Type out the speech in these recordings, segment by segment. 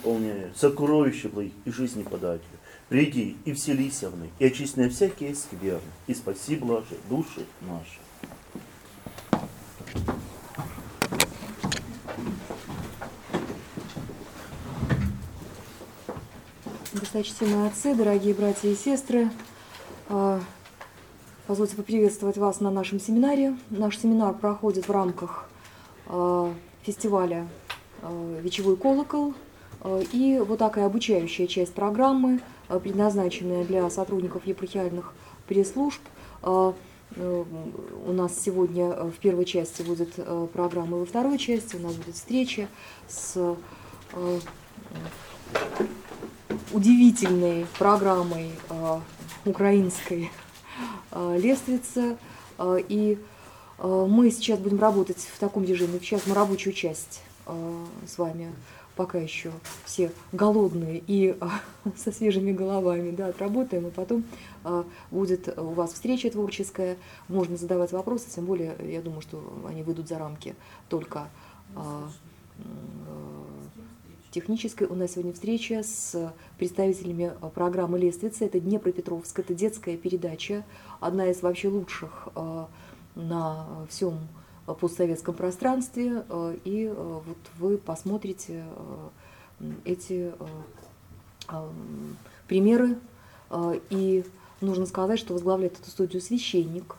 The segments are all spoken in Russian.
исполняя, сокровища благих и жизни подателя. Приди и вселися в них, и очисти всякие скверны, и спаси, блаже, души наши. Досточтимые отцы, дорогие братья и сестры, позвольте поприветствовать вас на нашем семинаре. Наш семинар проходит в рамках фестиваля «Вечевой колокол». И вот такая обучающая часть программы, предназначенная для сотрудников епархиальных пресс-служб. У нас сегодня в первой части будет программа, и во второй части у нас будет встреча с удивительной программой украинской лествицы. И мы сейчас будем работать в таком режиме. Сейчас мы рабочую часть с вами пока еще все голодные и со свежими головами, да, отработаем, и потом будет у вас встреча творческая, можно задавать вопросы, тем более, я думаю, что они выйдут за рамки только технической. У нас сегодня встреча с представителями программы «Лествица». Это Днепропетровск, это детская передача, одна из вообще лучших на всем постсоветском пространстве, и вот вы посмотрите эти примеры, и нужно сказать, что возглавляет эту студию священник,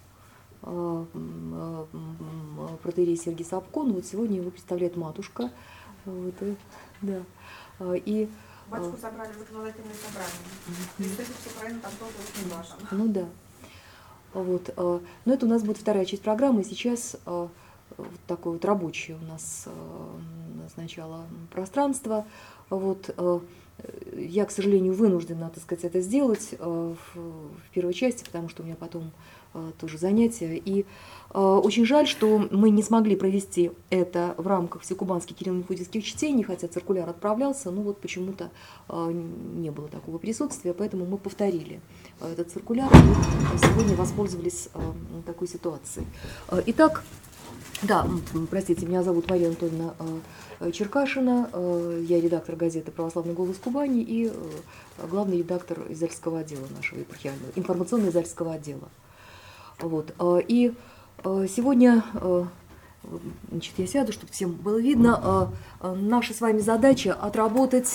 протоиерей Сергий Сапкон. Вот сегодня его представляет матушка. Вот, да. И батюшку собрали в законодательное собрание. Представительство Украины там тоже очень важно. Ну да. Вот. Но это у нас будет вторая часть программы. Сейчас вот такое вот рабочее у нас сначала пространство. Вот. Я, к сожалению, вынуждена, так сказать, это сделать в первой части, потому что у меня потом тоже занятия. И очень жаль, что мы не смогли провести это в рамках всекубанских кирилло-мефодийских чтений, хотя циркуляр отправлялся, но вот почему-то не было такого присутствия, поэтому мы повторили этот циркуляр и сегодня воспользовались такой ситуацией. Итак, да, простите, меня зовут Мария Анатольевна Черкашина, я редактор газеты «Православный голос Кубани» и главный редактор издательского отдела нашего епархиального, информационно-издательского отдела. Вот. И сегодня, значит, я сяду, чтобы всем было видно, наша с вами задача отработать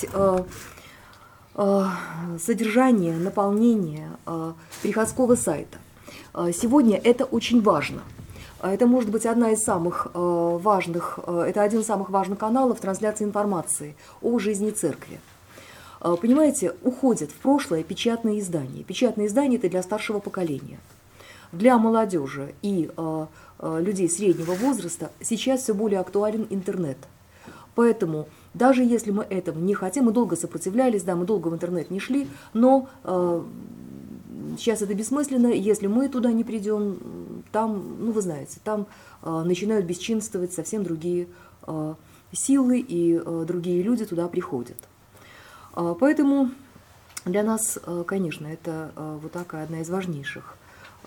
содержание, наполнение приходского сайта. Сегодня это очень важно. Это может быть одна из самых важных, это один из самых важных каналов трансляции информации о жизни церкви. Понимаете, уходят в прошлое печатные издания. Печатные издания – это для старшего поколения. Для молодежи и людей среднего возраста сейчас все более актуален интернет. Поэтому даже если мы этому не хотим, мы долго сопротивлялись, да, мы долго в интернет не шли, но сейчас это бессмысленно, если мы туда не придем, там, ну вы знаете, там начинают бесчинствовать совсем другие силы, и другие люди туда приходят. Поэтому для нас, конечно, это вот такая одна из важнейших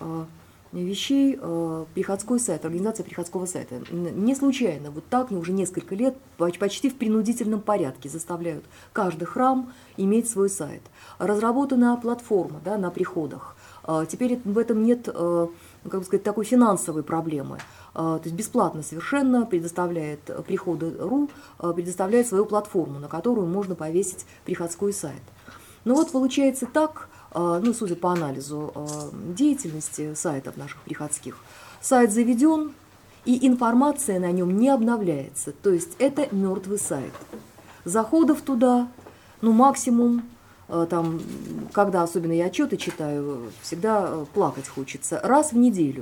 вещей приходской сайт, организация приходского сайта. Не случайно, вот так уже несколько лет почти в принудительном порядке заставляют каждый храм иметь свой сайт. Разработана платформа, да, на приходах. Теперь в этом нет, как бы сказать, такой финансовой проблемы. То есть бесплатно совершенно предоставляет приходы.ру, предоставляет свою платформу, на которую можно повесить приходской сайт. Ну вот получается так, ну, судя по анализу деятельности сайтов наших приходских, сайт заведен, и информация на нем не обновляется. То есть это мертвый сайт. Заходов туда, ну, максимум, там, когда особенно я отчеты читаю, всегда плакать хочется. Раз в неделю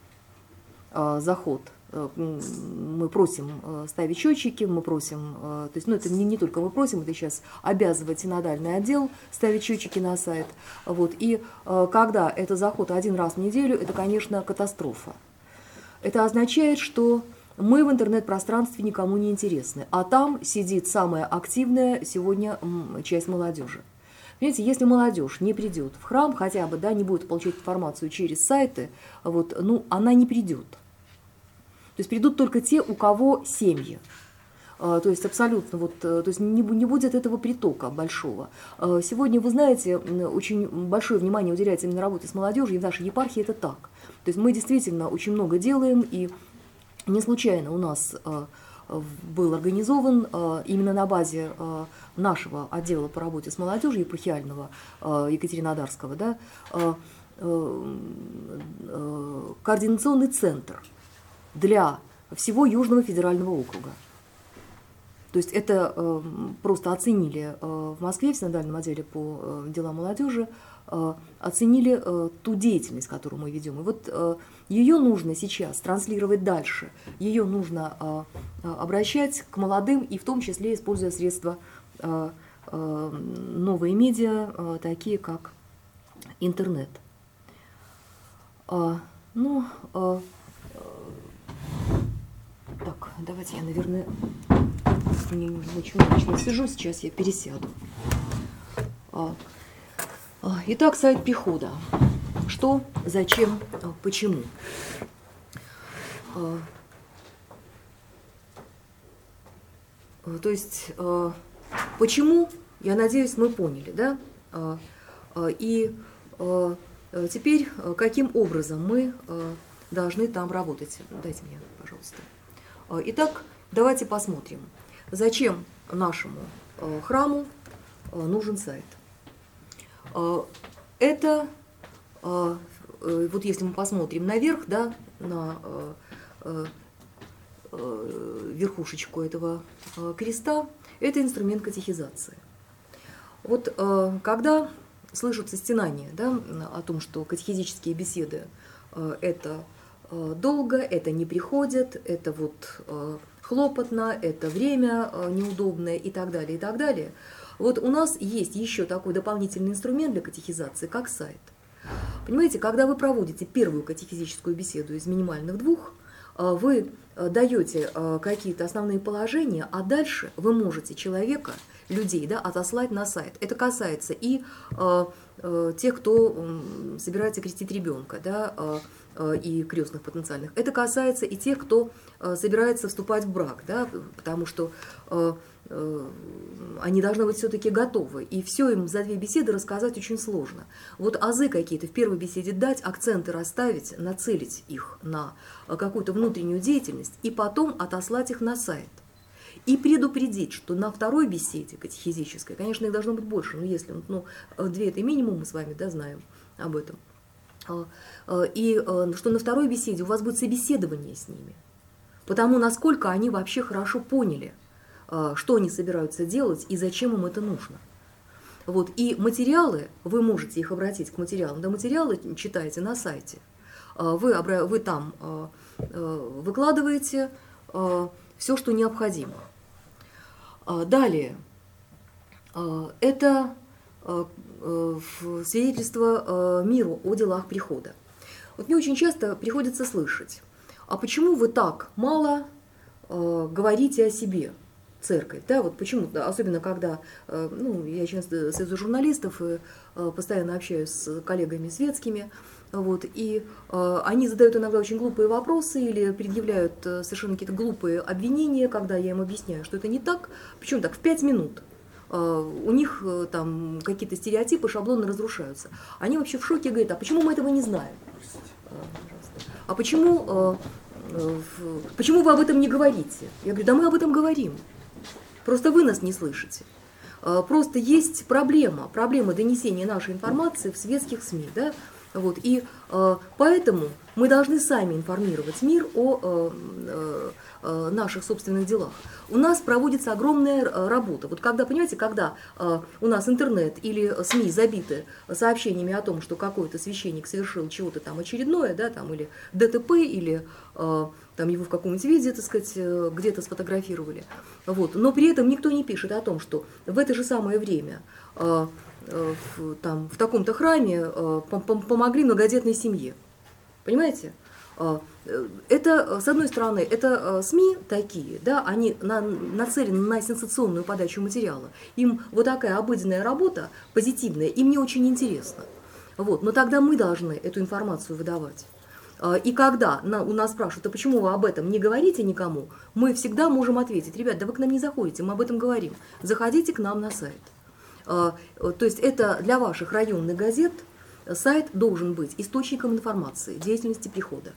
заход. Мы просим ставить счетчики, мы просим, то есть, ну, это не только мы просим, это сейчас обязывает синодальный отдел ставить счетчики на сайт. Вот. И когда это заход один раз в неделю, это, конечно, катастрофа. Это означает, что мы в интернет-пространстве никому не интересны, а там сидит самая активная сегодня часть молодежи. Понимаете, если молодежь не придет в храм, хотя бы, да, не будет получать информацию через сайты, вот, ну, она не придет. То есть придут только те, у кого семьи. То есть абсолютно, вот, то есть не будет этого притока большого. Сегодня, вы знаете, очень большое внимание уделяется именно работе с молодежью, и в нашей епархии это так. То есть мы действительно очень много делаем, и не случайно у нас был организован именно на базе нашего отдела по работе с молодежью епархиального Екатеринодарского, да, координационный центр для всего Южного федерального округа. То есть это просто оценили в Москве, в синодальном отделе по делам молодежи, оценили ту деятельность, которую мы ведем. И вот ее нужно сейчас транслировать дальше, ее нужно обращать к молодым, и в том числе используя средства новые медиа, такие как интернет. Так, давайте я, наверное, не очень сижу, сейчас я пересяду. Итак, сайт Прихода. Что, зачем, почему? То есть, почему, я надеюсь, мы поняли, да? И теперь, каким образом мы должны там работать? Дайте мне, пожалуйста. Итак, давайте посмотрим, зачем нашему храму нужен сайт. Это, вот если мы посмотрим наверх, да, на верхушечку этого креста, это инструмент катехизации. Вот когда слышатся стенания, да, о том, что катехизические беседы это долго, это не приходят, это вот хлопотно, это время неудобное и так далее, и так далее. Вот у нас есть еще такой дополнительный инструмент для катехизации, как сайт. Понимаете, когда вы проводите первую катехизическую беседу из минимальных двух, вы даете какие-то основные положения, а дальше вы можете человека, людей, да, отослать на сайт. Это касается и тех, кто собирается крестить ребенка, да, и крестных потенциальных. Это касается и тех, кто собирается вступать в брак, да, потому что они должны быть все-таки готовы. И все им за 2 беседы рассказать очень сложно. Вот азы какие-то в первой беседе дать, акценты расставить, нацелить их на какую-то внутреннюю деятельность и потом отослать их на сайт. И предупредить, что на второй беседе катехизической, конечно, их должно быть больше, но если 2 это минимум, мы с вами, да, знаем об этом. И что на второй беседе у вас будет собеседование с ними. Потому насколько они вообще хорошо поняли, что они собираются делать и зачем им это нужно. Вот. И материалы, вы можете их обратить к материалам, да, материалы читаете на сайте, вы там выкладываете все, что необходимо. Далее, это свидетельство миру о делах прихода. Вот мне очень часто приходится слышать, а почему вы так мало говорите о себе, церковь, да, вот почему, особенно когда, я член Союза журналистов и постоянно общаюсь с коллегами светскими, вот, и они задают иногда очень глупые вопросы или предъявляют совершенно какие-то глупые обвинения, когда я им объясняю, что это не так, причем так, в 5 минут. У них там какие-то стереотипы, шаблоны разрушаются. Они вообще в шоке, говорят, а почему мы этого не знаем? А почему вы об этом не говорите? Я говорю, да мы об этом говорим. Просто вы нас не слышите. Просто есть проблема донесения нашей информации в светских СМИ. Да? Вот. И поэтому мы должны сами информировать мир о наших собственных делах. У нас проводится огромная работа. Вот когда, понимаете, когда у нас интернет или СМИ забиты сообщениями о том, что какой-то священник совершил чего-то там очередное, да, там, или ДТП, или там его в каком-нибудь виде, так сказать, где-то сфотографировали. Вот. Но при этом никто не пишет о том, что в это же самое время в таком-то храме помогли многодетной семье. Понимаете? Это, с одной стороны, это СМИ такие, да, они нацелены на сенсационную подачу материала. Им вот такая обыденная работа, позитивная, им не очень интересна. Вот. Но тогда мы должны эту информацию выдавать. И когда у нас спрашивают, а почему вы об этом не говорите никому, мы всегда можем ответить: ребят, да вы к нам не заходите, мы об этом говорим, заходите к нам на сайт. То есть это для ваших районных газет сайт должен быть источником информации, деятельности прихода.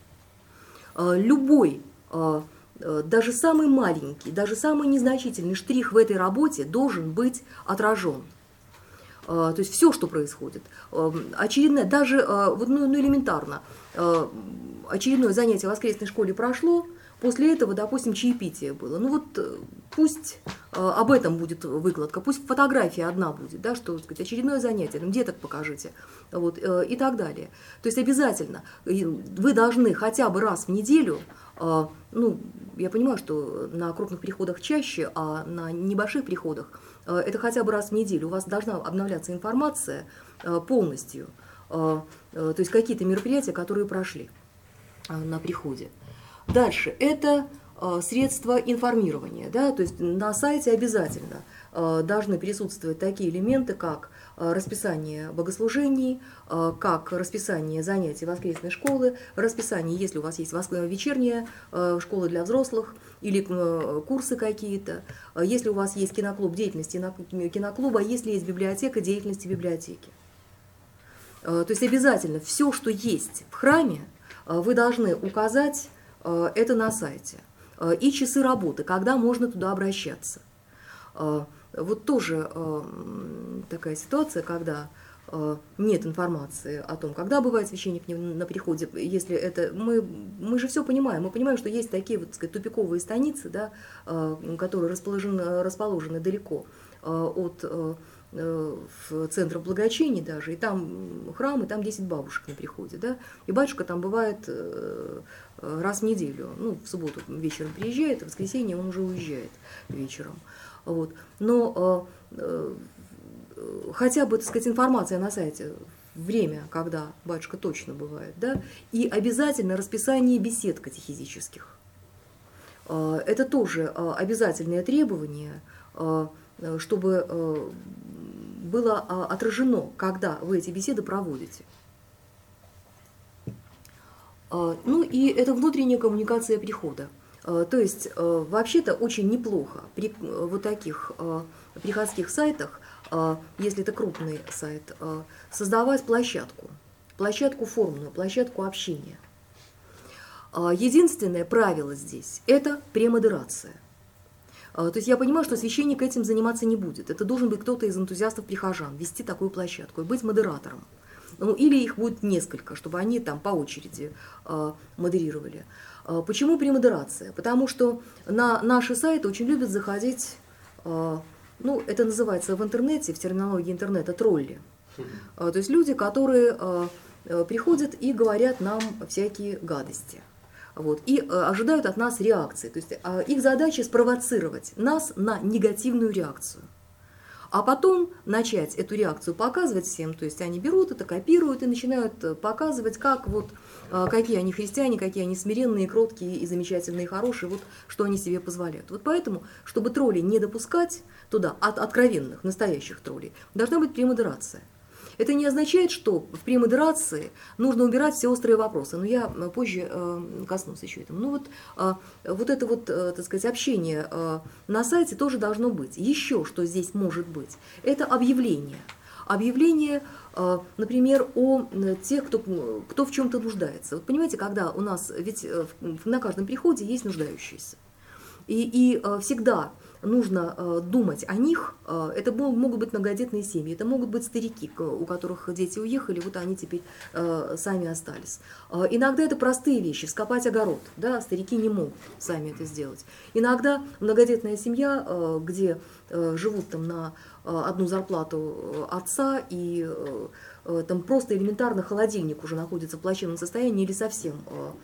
Любой, даже самый маленький, даже самый незначительный штрих в этой работе должен быть отражен. То есть все, что происходит, очередное, даже вот, ну, элементарно, очередное занятие в воскресной школе прошло, после этого, допустим, чаепитие было. Ну вот пусть об этом будет выкладка, пусть фотография одна будет, да, что, так сказать, очередное занятие, там, деток покажите, вот, и так далее. То есть обязательно вы должны хотя бы раз в неделю, ну, я понимаю, что на крупных приходах чаще, а на небольших приходах это хотя бы раз в неделю. У вас должна обновляться информация полностью, то есть какие-то мероприятия, которые прошли на приходе. Дальше, это средства информирования, да, то есть на сайте обязательно должны присутствовать такие элементы, как расписание богослужений, как расписание занятий воскресной школы, расписание, если у вас есть вечерняя школа для взрослых или курсы какие-то, если у вас есть киноклуб, деятельности киноклуба, если есть библиотека, деятельности библиотеки. То есть обязательно все, что есть в храме, вы должны указать это на сайте. И часы работы, когда можно туда обращаться. Вот тоже такая ситуация, когда нет информации о том, когда бывает священник на приходе, если это... Мы же все понимаем, мы понимаем, что есть такие, вот, так сказать, тупиковые станицы, да, которые расположены далеко от центра благочиний даже, и там храм, и там 10 бабушек на приходе, да, и батюшка там бывает раз в неделю, ну, в субботу вечером приезжает, а в воскресенье он уже уезжает вечером, вот, но хотя бы, так сказать, информация на сайте, время, когда батюшка точно бывает, да, и обязательно расписание бесед катехизических. Это тоже обязательное требование, чтобы было отражено, когда вы эти беседы проводите. Ну и это внутренняя коммуникация прихода. То есть вообще-то очень неплохо при вот таких приходских сайтах, если это крупный сайт, создавать площадку форумную, площадку общения. Единственное правило здесь – это премодерация. То есть я понимаю, что священник этим заниматься не будет. Это должен быть кто-то из энтузиастов прихожан, вести такую площадку и быть модератором. Ну, или их будет несколько, чтобы они там по очереди модерировали. Почему премодерация? Потому что на наши сайты очень любят заходить, ну, это называется в интернете, в терминологии интернета, тролли. То есть люди, которые приходят и говорят нам всякие гадости. Вот, и ожидают от нас реакции. То есть их задача спровоцировать нас на негативную реакцию. А потом начать эту реакцию показывать всем. То есть они берут это, копируют и начинают показывать, как вот, какие они христиане, какие они смиренные, кроткие и замечательные, и хорошие, вот, что они себе позволяют. Вот поэтому, чтобы троллей не допускать туда, от откровенных, настоящих троллей, должна быть премодерация. Это не означает, что в премодерации нужно убирать все острые вопросы, но я позже коснусь еще этого. Ну вот это вот, так сказать, общение на сайте тоже должно быть. Еще что здесь может быть, это объявление. Объявление, например, о тех, кто в чем-то нуждается. Вот понимаете, когда у нас, ведь на каждом приходе есть нуждающиеся. И всегда нужно думать о них. Это могут быть многодетные семьи, это могут быть старики, у которых дети уехали, вот они теперь сами остались. Иногда это простые вещи, вскопать огород, да, старики не могут сами это сделать. Иногда многодетная семья, где живут там на одну зарплату отца, и там просто элементарно холодильник уже находится в плачевном состоянии или совсем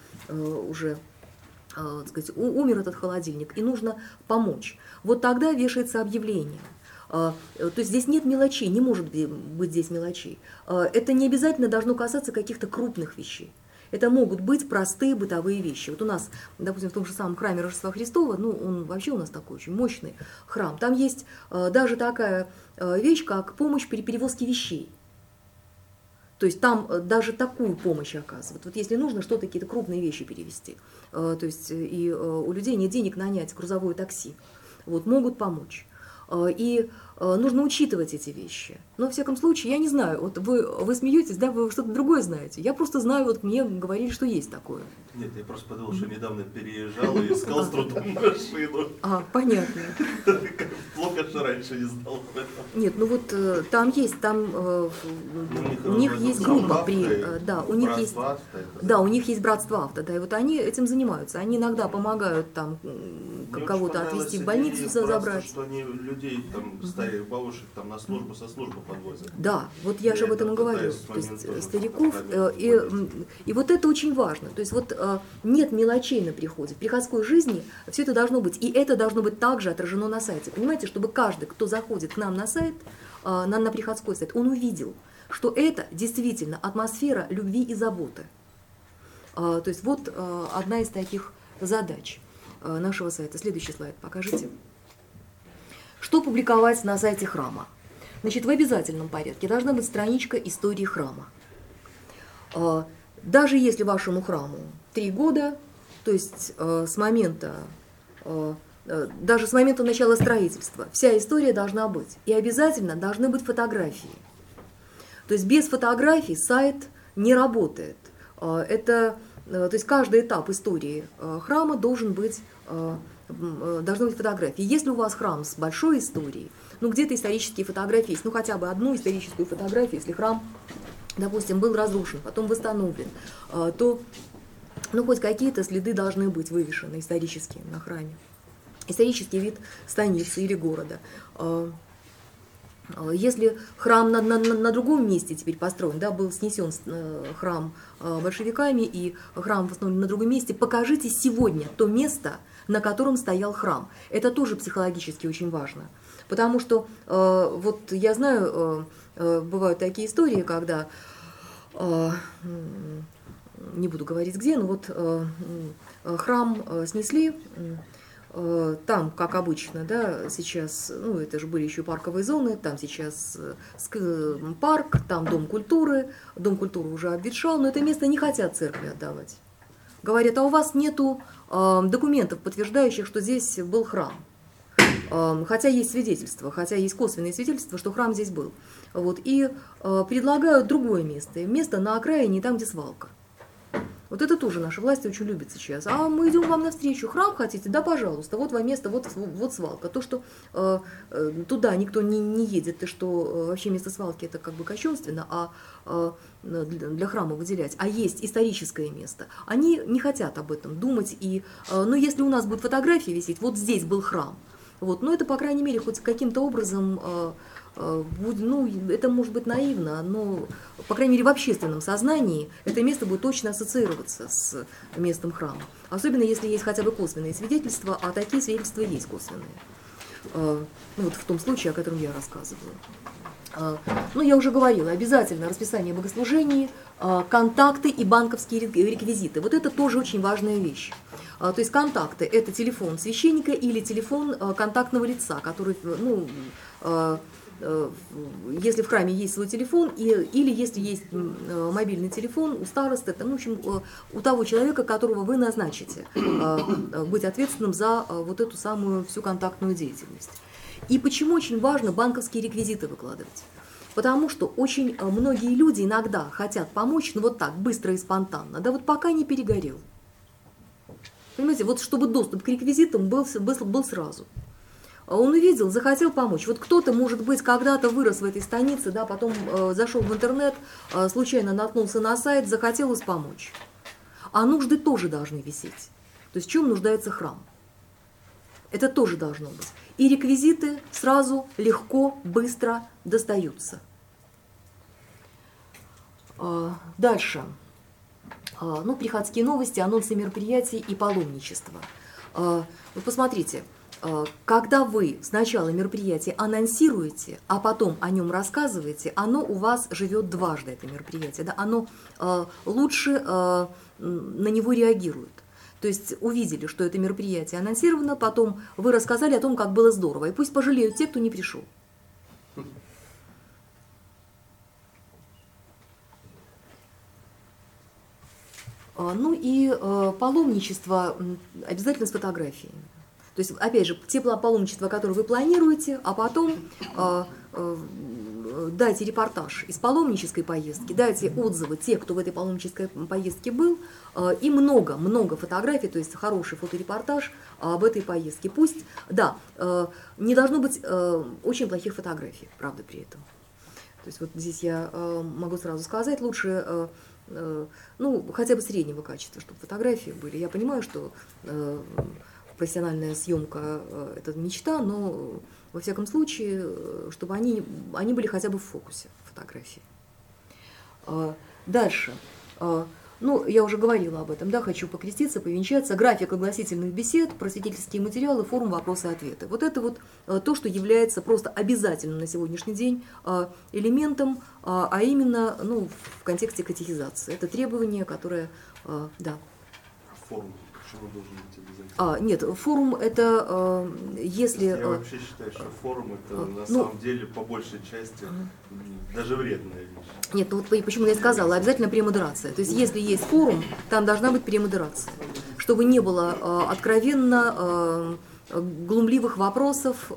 уже, так сказать, умер этот холодильник, и нужно помочь. Вот тогда вешается объявление. То есть здесь нет мелочей, не может быть здесь мелочей. Это не обязательно должно касаться каких-то крупных вещей. Это могут быть простые бытовые вещи. Вот у нас, допустим, в том же самом храме Рождества Христова, ну, он вообще у нас такой очень мощный храм, там есть даже такая вещь, как помощь при перевозке вещей. То есть там даже такую помощь оказывают. Вот если нужно что-то, какие-то крупные вещи перевести, то есть и у людей нет денег нанять грузовое такси, вот, могут помочь. И нужно учитывать эти вещи. Но, во всяком случае, я не знаю, вот вы смеетесь, да, вы что-то другое знаете. Я просто знаю, вот мне говорили, что есть такое. Нет, я просто подумал, что недавно переезжал и искал с трудом машину. Понятно. Плохо, что раньше не знал об этом. Нет, ну вот там есть, там у них есть группа да, у них есть, да, у них есть братство авто, да, и вот они этим занимаются. Они иногда помогают там кого-то отвезти в больницу, забрать. Что они людей, там, старых бабушек, там, на службу, со службы подвозят. Да, вот я же об этом и говорю. То есть стариков, и вот это очень важно. То есть вот нет мелочей на приходе. В приходской жизни все это должно быть. И это должно быть также отражено на сайте. Понимаете, чтобы каждый, кто заходит к нам на сайт, на приходской сайт, он увидел, что это действительно атмосфера любви и заботы. То есть вот одна из таких задач нашего сайта. Следующий слайд покажите. Что публиковать на сайте храма? Значит, в обязательном порядке должна быть страничка истории храма. Даже если вашему храму 3 года, то есть даже с момента начала строительства, вся история должна быть. И обязательно должны быть фотографии. То есть без фотографий сайт не работает. То есть каждый этап истории храма должны быть фотографии. Если у вас храм с большой историей, ну где-то исторические фотографии есть, ну хотя бы одну историческую фотографию, если храм, допустим, был разрушен, потом восстановлен, то ну, хоть какие-то следы должны быть вывешены исторические на храме. Исторический вид станицы или города. Если храм на другом месте теперь построен, да, был снесен храм большевиками и храм восстановлен на другом месте, покажите сегодня то место, на котором стоял храм. Это тоже психологически очень важно. Потому что вот я знаю, бывают такие истории, когда, не буду говорить где, но вот храм снесли. Там, как обычно, да, сейчас, ну, это же были еще парковые зоны, там сейчас парк, там дом культуры уже обветшал, но это место не хотят церкви отдавать. Говорят, а у вас нету документов, подтверждающих, что здесь был храм. Хотя есть свидетельства, хотя есть косвенные свидетельства, что храм здесь был. Вот, и предлагают другое место на окраине, там, где свалка. Вот это тоже наши власти очень любят сейчас. А мы идем вам навстречу, храм хотите? Да, пожалуйста, вот вам место, вот свалка. То, что туда никто не едет, и что вообще место свалки это как бы кощунственно, а для храма выделять. А есть историческое место. Они не хотят об этом думать. Но если у нас будет фотография висеть, вот здесь был храм. Вот, но это, по крайней мере, хоть каким-то образом, ну, это может быть наивно, но, по крайней мере, в общественном сознании это место будет точно ассоциироваться с местом храма. Особенно, если есть хотя бы косвенные свидетельства, а такие свидетельства есть косвенные. Ну, вот в том случае, о котором я рассказываю. Ну, я уже говорила, обязательно расписание богослужений, контакты и банковские реквизиты. Вот это тоже очень важная вещь. То есть контакты – это телефон священника или телефон контактного лица, который, ну, если в храме есть свой телефон, или если есть мобильный телефон у старосты, это, ну, в общем, у того человека, которого вы назначите, быть ответственным за вот эту самую всю контактную деятельность. И почему очень важно банковские реквизиты выкладывать? Потому что очень многие люди иногда хотят помочь, ну вот так, быстро и спонтанно, да вот пока не перегорел. Понимаете, вот чтобы доступ к реквизитам был сразу. Он увидел, захотел помочь. Вот кто-то, может быть, когда-то вырос в этой станице, да, потом зашел в интернет, случайно наткнулся на сайт, захотел помочь. А нужды тоже должны висеть. То есть в чем нуждается храм? Это тоже должно быть. И реквизиты сразу, легко, быстро достаются. Дальше. Ну, приходские новости, анонсы мероприятий и паломничество. Вы посмотрите, когда вы сначала мероприятие анонсируете, а потом о нем рассказываете, оно у вас живет дважды, это мероприятие. Да? Оно лучше на него реагирует. То есть увидели, что это мероприятие анонсировано, потом вы рассказали о том, как было здорово. И пусть пожалеют те, кто не пришел. Ну и паломничество обязательно с фотографиями. То есть, опять же, те паломничества, которые вы планируете, а потом дайте репортаж из паломнической поездки, дайте отзывы тех, кто в этой паломнической поездке был, и много фотографий, то есть хороший фоторепортаж об этой поездке. Пусть, да, не должно быть очень плохих фотографий, правда, при этом. То есть вот здесь я могу сразу сказать, лучше, ну, хотя бы среднего качества, чтобы фотографии были. Я понимаю, что профессиональная съемка – это мечта, но во всяком случае, чтобы они были хотя бы в фокусе фотографии. Дальше. Ну, я уже говорила об этом, да, хочу покреститься, повенчаться. График огласительных бесед, просветительские материалы, форум «Вопросы и ответы». Вот это вот то, что является просто обязательным на сегодняшний день элементом, а именно, ну, в контексте катехизации. Это требование, которое, да. Форум, почему должен быть обязательно? Нет, форум это если... Я вообще считаю, что форум это на самом деле по большей части даже вредная вещь. Нет, ну вот почему я сказала, обязательно премодерация. То есть если есть форум, там должна быть премодерация, чтобы не было откровенно глумливых вопросов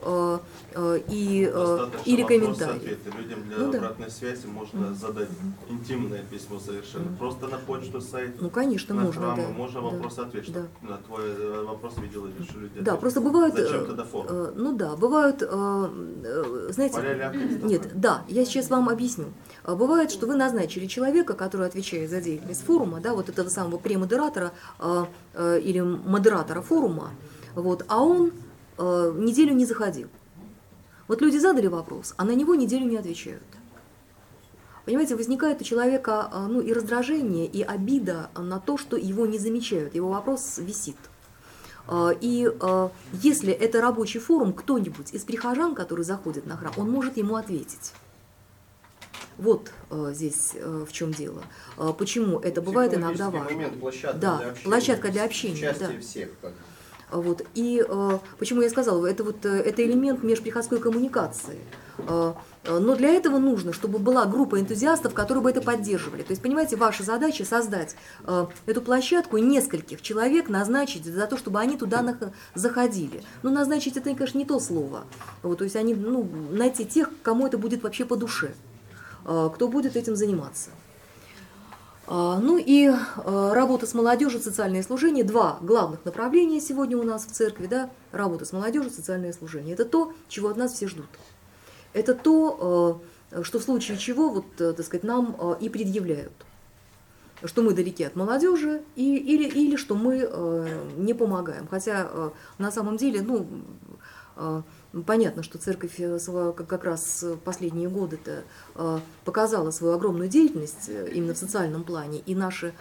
или комментариев. Людям для обратной связи можно задать интимное письмо совершенно. Просто на почту, сайт. Ну, конечно, на можно, храмы, да. можно вопрос-ответ. Да. На твой вопрос видела, что люди Да, просто бывают... Зачем тогда форум? Ну да, бывают, знаете... Нет, да, я сейчас вам объясню. Бывает, что вы назначили человека, который отвечает за деятельность форума, да, вот этого самого премодератора или модератора форума, вот, а он неделю не заходил. Вот люди задали вопрос, а на него неделю не отвечают. Понимаете, возникает у человека ну, и раздражение, и обида на то, что его не замечают, его вопрос висит. И если это рабочий форум, кто-нибудь из прихожан, который заходит на храм, он может ему ответить. Вот здесь в чем дело. Почему это бывает иногда важно. Момент, площадка да, для общения, площадка для общения. Участие Да. всех. Вот. И почему я сказала, это элемент межприходской коммуникации. Но для этого нужно, чтобы была группа энтузиастов, которые бы это поддерживали. То есть, понимаете, ваша задача создать эту площадку и нескольких человек назначить за то, чтобы они туда заходили. Но назначить это, конечно, не то слово. Вот, то есть они, ну, найти тех, кому это будет вообще по душе, кто будет этим заниматься. Ну и работа с молодежью, социальное служение. Два главных направления сегодня у нас в церкви. Да? Работа с молодежью, социальное служение. Это то, чего от нас все ждут. Это то, что в случае чего, вот, так сказать, нам и предъявляют. Что мы далеки от молодежи или что мы не помогаем. Хотя на самом деле, ну, понятно, что церковь как раз последние годы показала свою огромную деятельность именно в социальном плане, и наши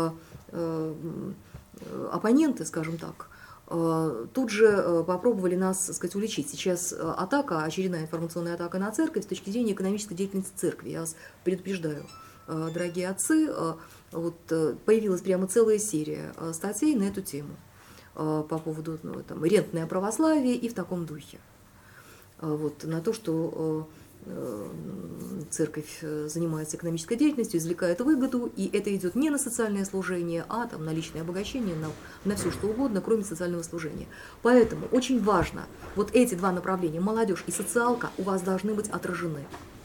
оппоненты, скажем так, тут же попробовали нас, так сказать, уличить. Сейчас атака, очередная информационная атака на церковь с точки зрения экономической деятельности церкви. Я вас предупреждаю, дорогие отцы, вот появилась прямо целая серия статей на эту тему по поводу там, рентное православие и в таком духе. Вот, на то, что церковь занимается экономической деятельностью, извлекает выгоду, и это идет не на социальное служение, а там, на личное обогащение, на все что угодно, кроме социального служения. Поэтому очень важно, вот эти два направления, молодежь и социалка, у вас должны быть отражены.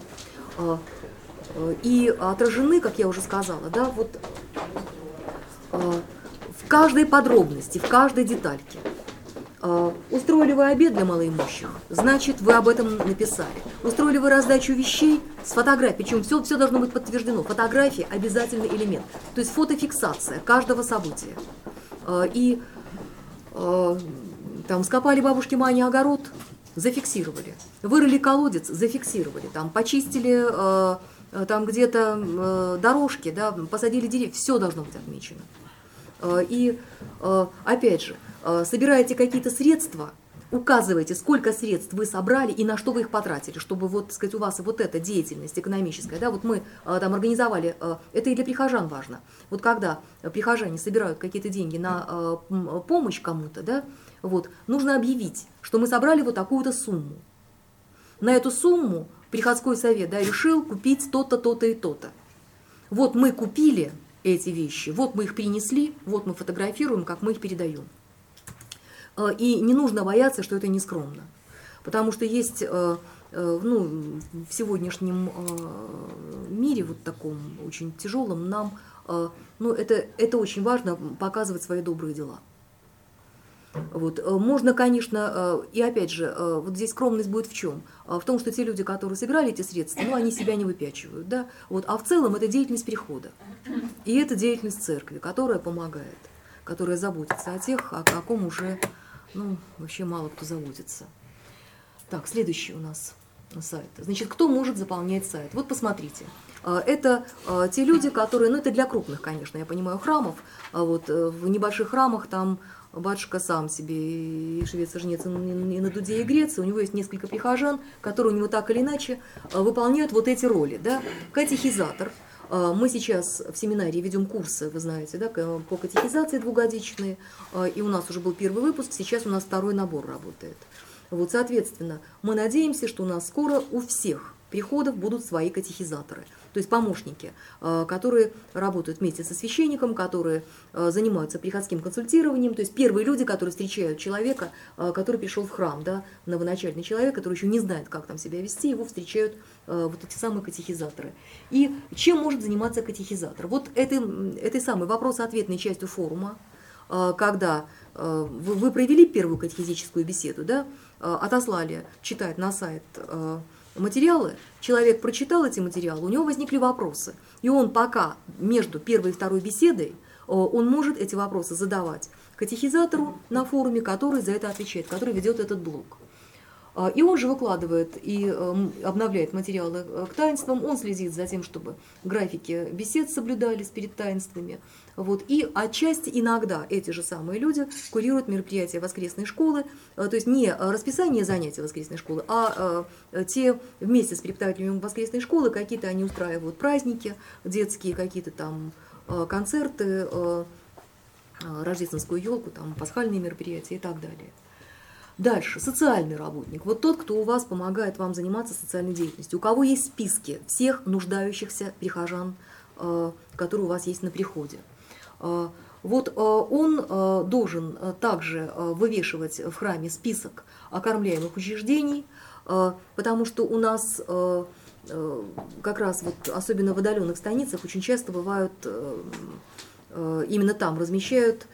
И отражены, как я уже сказала, да, вот в каждой подробности, в каждой детальке. Устроили вы обед для малоимущих, значит, вы об этом написали. Устроили вы раздачу вещей с фотографией, причем все должно быть подтверждено. Фотография – обязательный элемент, то есть фотофиксация каждого события. И там скопали бабушке Мане огород, зафиксировали. Вырыли колодец, зафиксировали. Там почистили там где-то дорожки, да, посадили деревья, все должно быть отмечено. И опять же, собираете какие-то средства, указывайте, сколько средств вы собрали и на что вы их потратили, чтобы вот, так сказать, у вас вот эта деятельность экономическая, да, вот мы там организовали, это и для прихожан важно. Вот когда прихожане собирают какие-то деньги на помощь кому-то, да, вот, нужно объявить, что мы собрали вот такую-то сумму. На эту сумму приходской совет, да, решил купить то-то, то-то и то-то. Вот мы купили, и вот эти вещи. Вот мы их принесли, вот мы фотографируем, как мы их передаем. И не нужно бояться, что это нескромно. Потому что есть в сегодняшнем мире, вот таком очень тяжелом, нам это очень важно показывать свои добрые дела. Вот. Можно, конечно, и опять же, вот здесь скромность будет в чем? В том, что те люди, которые собирали эти средства, они себя не выпячивают. Да? Вот. А в целом это деятельность прихода. И это деятельность церкви, которая помогает, которая заботится о тех, о ком уже вообще мало кто заботится. Так, следующий у нас сайт. Значит, кто может заполнять сайт? Вот посмотрите. Это те люди, которые, это для крупных, конечно, я понимаю, храмов. А вот в небольших храмах там батюшка сам себе и швец, и жнец, и на дуде, и грец. У него есть несколько прихожан, которые у него так или иначе выполняют вот эти роли. Да? Катехизатор. Мы сейчас в семинарии ведем курсы, вы знаете, да, по катехизации двухгодичные. И у нас уже был первый выпуск, сейчас у нас второй набор работает. Вот, соответственно, мы надеемся, что у нас скоро у всех приходов будут свои катехизаторы, то есть помощники, которые работают вместе со священником, которые занимаются приходским консультированием, то есть первые люди, которые встречают человека, который пришел в храм, да, новоначальный человек, который еще не знает, как там себя вести, его встречают вот эти самые катехизаторы. И чем может заниматься катехизатор? Вот этой самой вопрос-ответной частью форума, когда вы провели первую катехизическую беседу, да, отослали читать на сайт материалы, человек прочитал эти материалы, у него возникли вопросы. И он пока между первой и второй беседой, он может эти вопросы задавать катехизатору на форуме, который за это отвечает, который ведет этот блог. И он же выкладывает и обновляет материалы к таинствам, он следит за тем, чтобы графики бесед соблюдались перед таинствами. Вот. И отчасти иногда эти же самые люди курируют мероприятия воскресной школы, то есть не расписание занятий воскресной школы, а те вместе с преподавателями воскресной школы какие-то они устраивают праздники детские, какие-то там концерты, рождественскую елку, там, пасхальные мероприятия и так далее. Дальше, социальный работник. Вот тот, кто у вас помогает вам заниматься социальной деятельностью. У кого есть списки всех нуждающихся прихожан, которые у вас есть на приходе. Вот он должен также вывешивать в храме список окормляемых учреждений, потому что у нас как раз вот, особенно в отдаленных станицах очень часто бывают, именно там размещают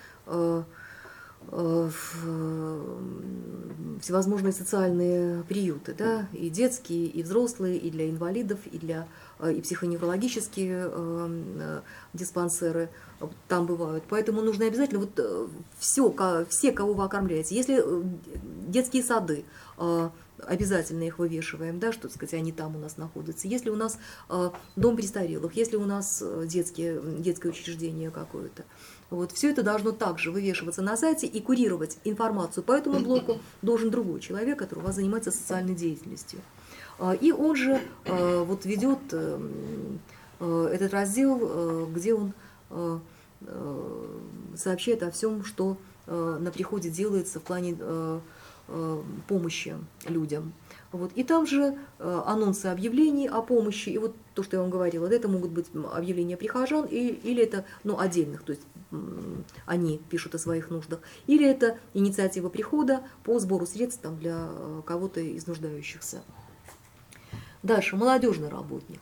всевозможные социальные приюты, да, и детские, и взрослые, и для инвалидов, и психоневрологические диспансеры там бывают. Поэтому нужно обязательно все, кого вы окормляете. Если детские сады, обязательно их вывешиваем, да, что, так сказать, они там у нас находятся. Если у нас дом престарелых, если у нас детское учреждение какое-то. Вот, все это должно также вывешиваться на сайте, и курировать информацию по этому блоку должен другой человек, который у вас занимается социальной деятельностью. И он же вот ведет этот раздел, где он сообщает о всем, что на приходе делается в плане помощи людям. Вот. И там же анонсы объявлений о помощи, и вот то, что я вам говорила, это могут быть объявления прихожан, или это отдельных, то есть они пишут о своих нуждах, или это инициатива прихода по сбору средств там, для кого-то из нуждающихся. Дальше, молодежный работник.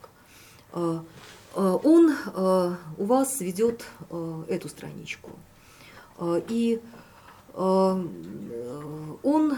Он у вас ведет эту страничку. И он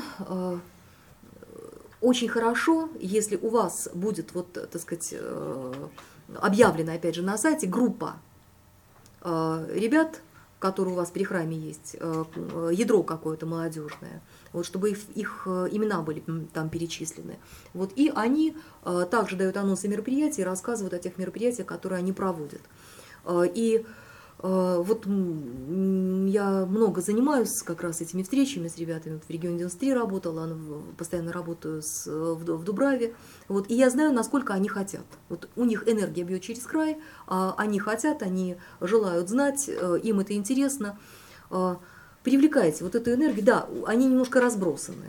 очень хорошо, если у вас будет, вот, так сказать, объявлена, опять же, на сайте группа ребят, которые у вас при храме есть, ядро какое-то молодежное, вот, чтобы их имена были там перечислены. Вот, и они также дают анонсы мероприятий, рассказывают о тех мероприятиях, которые они проводят. И вот я много занимаюсь как раз этими встречами с ребятами. В регионе 93 работала, постоянно работаю в Дубраве. Вот, и я знаю, насколько они хотят. Вот у них энергия бьет через край, они хотят, они желают знать, им это интересно. Привлекайте вот эту энергию. Да, они немножко разбросаны.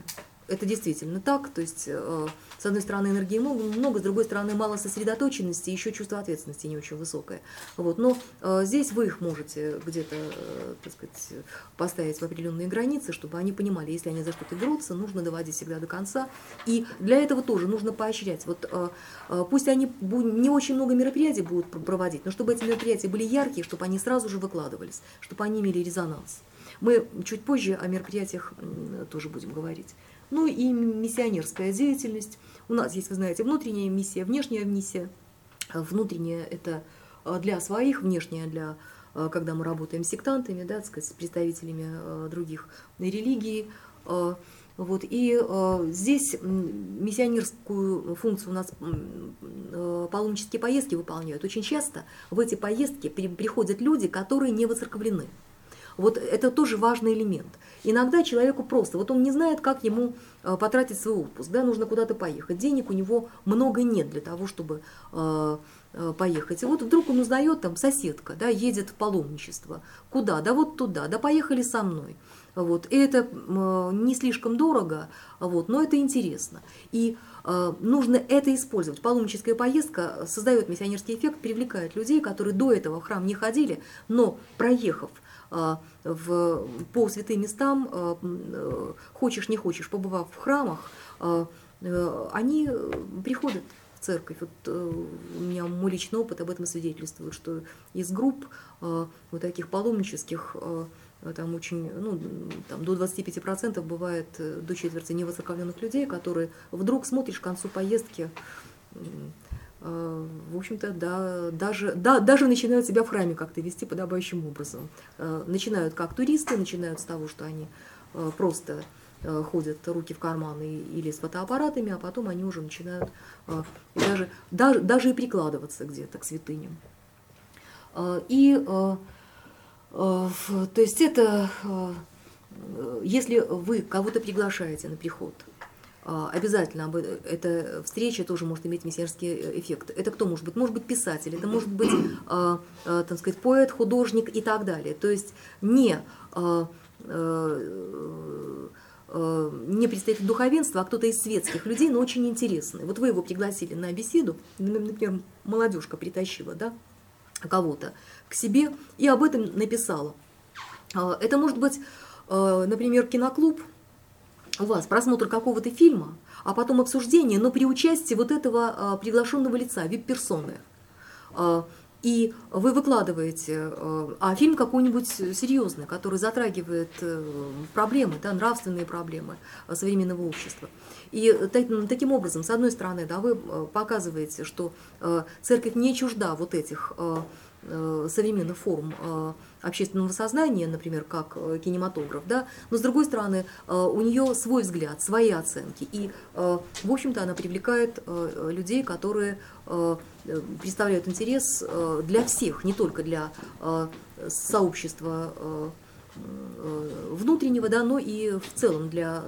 это действительно так, то есть, с одной стороны, энергии много, с другой стороны, мало сосредоточенности, еще чувство ответственности не очень высокое. Вот. Но здесь вы их можете где-то, так сказать, поставить в определенные границы, чтобы они понимали, если они за что-то берутся, нужно доводить всегда до конца. И для этого тоже нужно поощрять. Вот, пусть они не очень много мероприятий будут проводить, но чтобы эти мероприятия были яркие, чтобы они сразу же выкладывались, чтобы они имели резонанс. Мы чуть позже о мероприятиях тоже будем говорить. Ну и миссионерская деятельность. У нас есть, вы знаете, внутренняя миссия, внешняя миссия. Внутренняя – это для своих, внешняя – для, когда мы работаем с сектантами, да, так сказать, с представителями других религий. Вот. И здесь миссионерскую функцию у нас паломнические поездки выполняют. Очень часто в эти поездки приходят люди, которые не воцерковлены. Вот это тоже важный элемент. Иногда человеку просто, вот он не знает, как ему потратить свой отпуск, да, нужно куда-то поехать, денег у него много нет для того, чтобы поехать. И вот вдруг он узнает, там соседка, да, едет в паломничество. Куда? Да вот туда, да поехали со мной. Вот. И это не слишком дорого, вот, но это интересно. И нужно это использовать. Паломническая поездка создает миссионерский эффект, привлекает людей, которые до этого в храм не ходили, но проехав по святым местам, хочешь не хочешь, побывав в храмах, они приходят в церковь. Вот у меня мой личный опыт об этом свидетельствует, что из групп вот таких паломнических там очень, ну, там до 25% бывает до четверти невоцерковленных людей, которые вдруг смотришь к концу поездки, в общем-то, да, даже начинают себя в храме как-то вести подобающим образом. Начинают как туристы, начинают с того, что они просто ходят руки в карманы или с фотоаппаратами, а потом они уже начинают даже и прикладываться где-то к святыням. И, то есть это, если вы кого-то приглашаете на приход, обязательно эта встреча тоже может иметь миссионерский эффект. Это кто может быть? Может быть писатель, это может быть, так сказать, поэт, художник и так далее. То есть не представитель духовенства, а кто-то из светских людей, но очень интересный. Вот вы его пригласили на беседу, например, молодежка притащила, да, кого-то к себе и об этом написала. Это может быть, например, киноклуб, у вас просмотр какого-то фильма, а потом обсуждение, но при участии вот этого приглашенного лица, вип-персоны. И вы выкладываете, фильм какой-нибудь серьезный, который затрагивает проблемы, да, нравственные проблемы современного общества. И таким образом, с одной стороны, да, вы показываете, что церковь не чужда вот этих современных форм общественного сознания, например, как кинематограф, да, но с другой стороны, у нее свой взгляд, свои оценки, и, в общем-то, она привлекает людей, которые представляют интерес для всех, не только для сообщества внутреннего, да, но и в целом для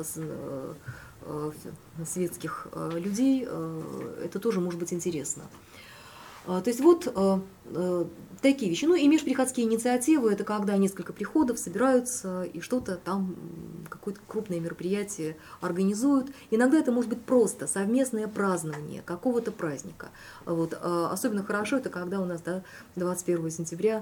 светских людей это тоже может быть интересно. То есть вот такие вещи. Ну и межприходские инициативы – это когда несколько приходов собираются и что-то там, какое-то крупное мероприятие организуют. Иногда это может быть просто совместное празднование какого-то праздника. Вот. Особенно хорошо это когда у нас, да, 21 сентября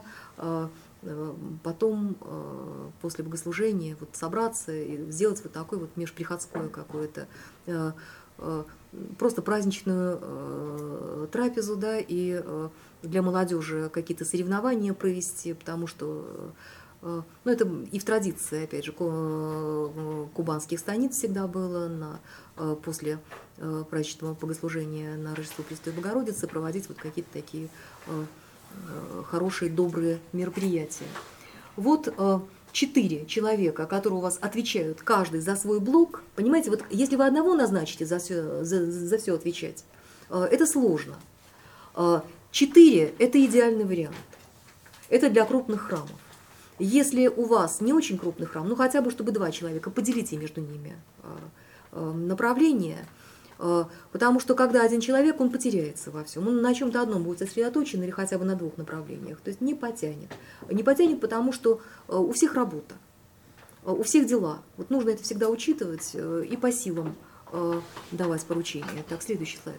потом после богослужения вот собраться и сделать вот такое вот межприходское какое-то просто праздничную трапезу, да, и для молодежи какие-то соревнования провести, потому что, ну, это и в традиции, опять же, кубанских станиц всегда было после праздничного богослужения на Рождество Пресвятой Богородицы проводить вот какие-то такие хорошие, добрые мероприятия. Вот 4 человека, которые у вас отвечают каждый за свой блок, понимаете, вот если вы одного назначите за все отвечать, это сложно. 4 – это идеальный вариант. Это для крупных храмов. Если у вас не очень крупный храм, ну хотя бы чтобы 2 человека, поделите между ними направление, потому что когда один человек, он потеряется во всем, он на чем-то одном будет сосредоточен или хотя бы на 2 направлениях, то есть не потянет. Не потянет, потому что у всех работа. у всех дела. Вот нужно это всегда учитывать и по силам давать поручения. Так, следующий слайд.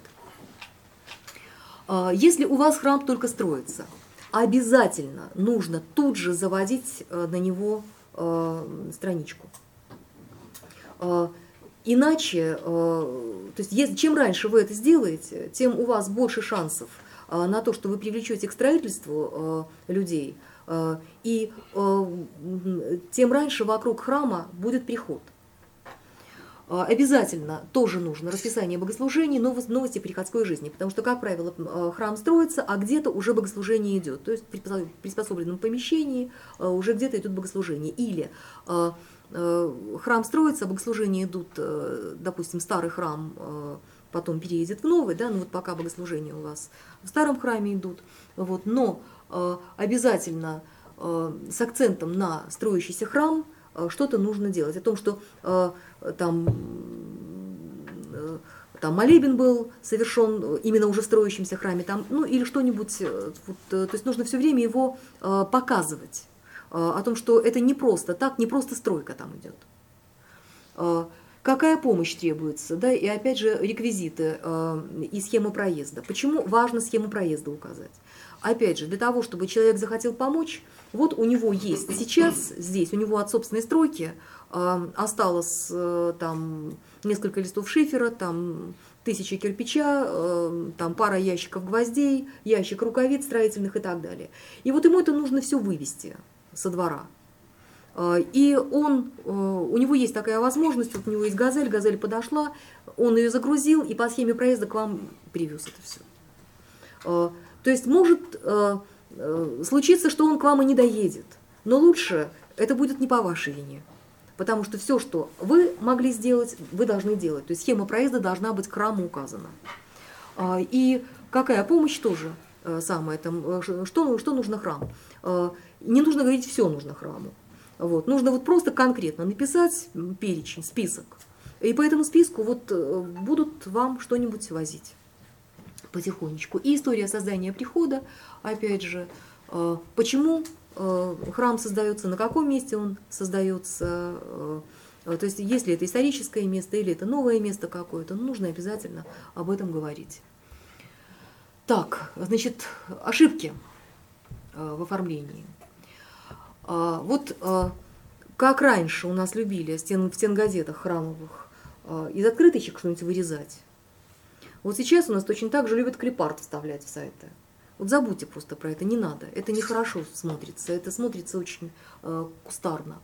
Если у вас храм только строится, обязательно нужно тут же заводить на него страничку. Иначе, то есть чем раньше вы это сделаете, тем у вас больше шансов на то, что вы привлечете к строительству людей, и тем раньше вокруг храма будет приход. Обязательно тоже нужно расписание богослужений, новости приходской жизни, потому что, как правило, храм строится, а где-то уже богослужение идет, то есть в приспособленном помещении уже где-то идут богослужения. Или храм строится, богослужения идут, допустим, старый храм потом переедет в новый, да, ну вот пока богослужения у вас в старом храме идут, вот, но обязательно с акцентом на строящийся храм что-то нужно делать. О том, что там молебен был совершен именно уже в строящемся храме, там, ну или что-нибудь, вот, то есть нужно все время его показывать, о том, что это не просто так, не просто стройка там идет. Какая помощь требуется, да, и опять же реквизиты и схема проезда. Почему важно схему проезда указать? Опять же, для того, чтобы человек захотел помочь, вот у него есть сейчас здесь, у него от собственной стройки осталось там несколько листов шифера, там 1000 кирпича, там пара ящиков гвоздей, ящик рукавиц строительных и так далее. И вот ему это нужно все вывести со двора. И у него есть такая возможность, вот у него есть газель, газель подошла, он ее загрузил и по схеме проезда к вам привез это все. То есть может случиться, что он к вам и не доедет, но лучше это будет не по вашей вине, потому что все, что вы могли сделать, вы должны делать. То есть схема проезда должна быть к храму указана. И какая помощь тоже самое, там, что нужно храму. Не нужно говорить, все нужно храму. Вот. Нужно вот просто конкретно написать перечень, список. И по этому списку вот будут вам что-нибудь возить потихонечку. И история создания прихода, опять же, почему храм создается, на каком месте он создается, то есть если это историческое место или это новое место какое-то, нужно обязательно об этом говорить. Так, значит, ошибки в оформлении. Вот как раньше у нас любили в стенгазетах храмовых из открыточек что-нибудь вырезать. Вот сейчас у нас точно так же любят клипарт вставлять в сайты. Вот забудьте просто про это, не надо. Это нехорошо смотрится, это смотрится очень кустарно.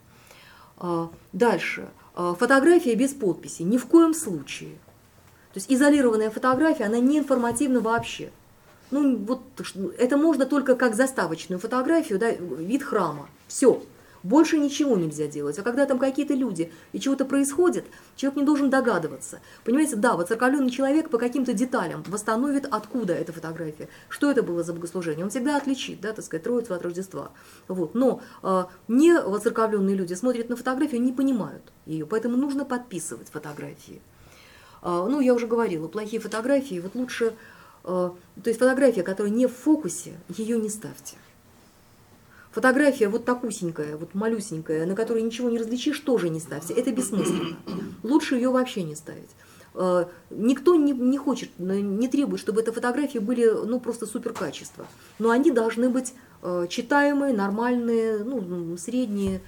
Дальше. Фотография без подписи. Ни в коем случае. То есть изолированная фотография, она не информативна вообще. Ну, вот это можно только как заставочную фотографию, да, вид храма. Все. Больше ничего нельзя делать. А когда там какие-то люди и чего-то происходит, человек не должен догадываться. Понимаете, да, воцерковленный человек по каким-то деталям восстановит, откуда эта фотография, что это было за богослужение. Он всегда отличит, да, так сказать, Троицу от Рождества. Вот. Но не воцерковленные люди смотрят на фотографию и не понимают ее, поэтому нужно подписывать фотографии. Ну, я уже говорила, плохие фотографии, вот лучше, то есть фотография, которая не в фокусе, ее не ставьте. Фотография вот такусенькая, вот малюсенькая, на которой ничего не различишь, тоже не ставьте. Это бессмысленно. Лучше ее вообще не ставить. Никто не хочет, не требует, чтобы эти фотографии были ну, просто суперкачества. Но они должны быть читаемые, нормальные, ну, средние,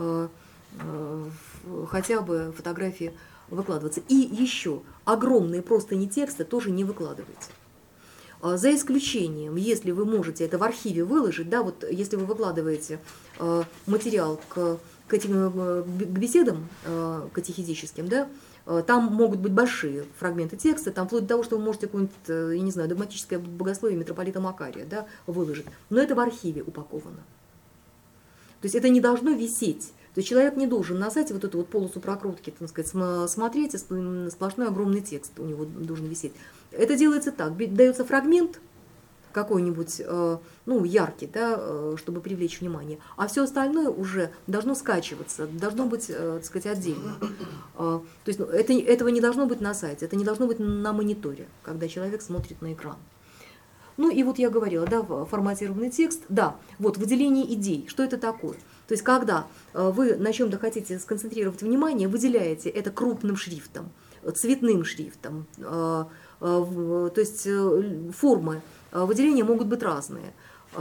хотя бы фотографии выкладываться. И еще огромные простыни текста тоже не выкладывайте. За исключением, если вы можете это в архиве выложить, да, вот если вы выкладываете материал к беседам катехизическим, да, там могут быть большие фрагменты текста, там вплоть до того, что вы можете какое-нибудь, я не знаю, догматическое богословие митрополита Макария, да, выложить, но это в архиве упаковано. То есть это не должно висеть. То есть человек не должен на сайте вот эту вот полосу прокрутки, так сказать, смотреть, сплошной огромный текст у него должен висеть. Это делается так, дается фрагмент какой-нибудь, ну, яркий, да, чтобы привлечь внимание, а все остальное уже должно скачиваться, должно быть, так сказать, отдельно. То есть этого не должно быть на сайте, это не должно быть на мониторе, когда человек смотрит на экран. Ну и вот я говорила, да, форматированный текст, да, вот выделение идей, что это такое? То есть когда вы на чем-то хотите сконцентрировать внимание, выделяете это крупным шрифтом, цветным шрифтом, то есть формы выделения могут быть разные.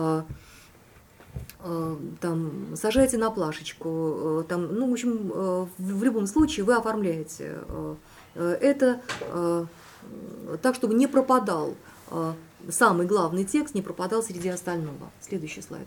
Там, сажаете на плашечку, там, ну, в общем, в любом случае вы оформляете это так, чтобы не пропадал самый главный текст, не пропадал среди остального. Следующий слайд.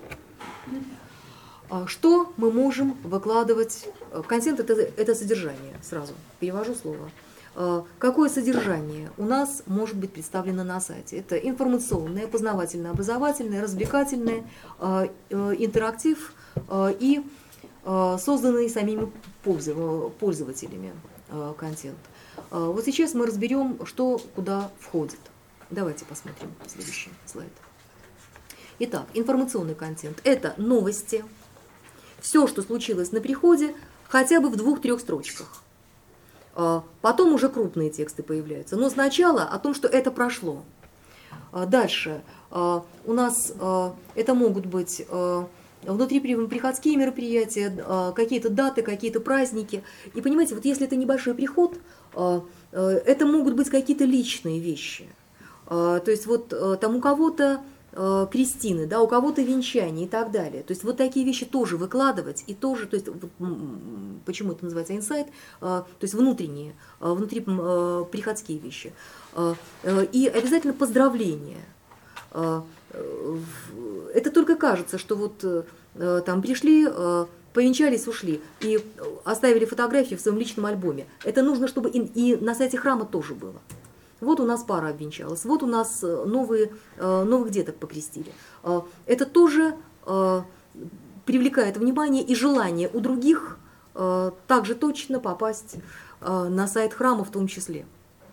Что мы можем выкладывать? Контент – это содержание, сразу перевожу слово. Какое содержание у нас может быть представлено на сайте? Это информационное, познавательное, образовательное, развлекательное, интерактив и созданный самими пользователями контент. Вот сейчас мы разберем, что куда входит. Давайте посмотрим следующий слайд. Итак, информационный контент – это новости, все, что случилось на приходе, хотя бы в 2-3 строчках. Потом уже крупные тексты появляются. Но сначала о том, что это прошло. Дальше у нас это могут быть внутриприходские мероприятия, какие-то даты, какие-то праздники. И понимаете, вот если это небольшой приход, это могут быть какие-то личные вещи. То есть вот там у кого-то крестины, да, у кого-то венчание и так далее. То есть вот такие вещи тоже выкладывать и тоже, то есть почему это называется инсайт, то есть внутренние, внутриприходские вещи. И обязательно поздравления. Это только кажется, что вот там пришли, повенчались, ушли и оставили фотографии в своем личном альбоме. Это нужно, чтобы и на сайте храма тоже было. Вот у нас пара обвенчалась, вот у нас новых деток покрестили. Это тоже привлекает внимание и желание у других также точно попасть на сайт храма в том числе.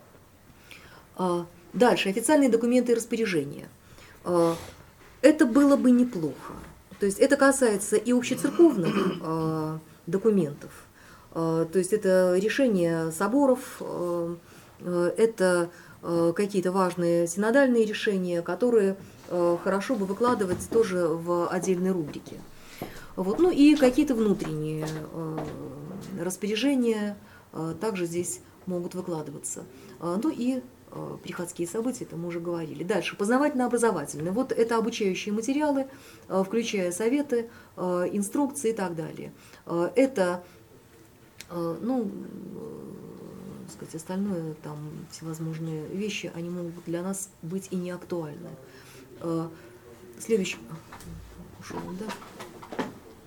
Дальше, официальные документы и распоряжения. Это было бы неплохо. То есть это касается и общецерковных документов, то есть это решения соборов, это какие-то важные синодальные решения, которые хорошо бы выкладывать тоже в отдельной рубрике. Вот. Ну и какие-то внутренние распоряжения также здесь могут выкладываться. Ну и приходские события, это мы уже говорили. Дальше, познавательно-образовательные. Вот это обучающие материалы, включая советы, инструкции и так далее. Это, ну, сказать, остальное, там, всевозможные вещи, они могут для нас быть и не актуальны. Следующий. Ушел, да?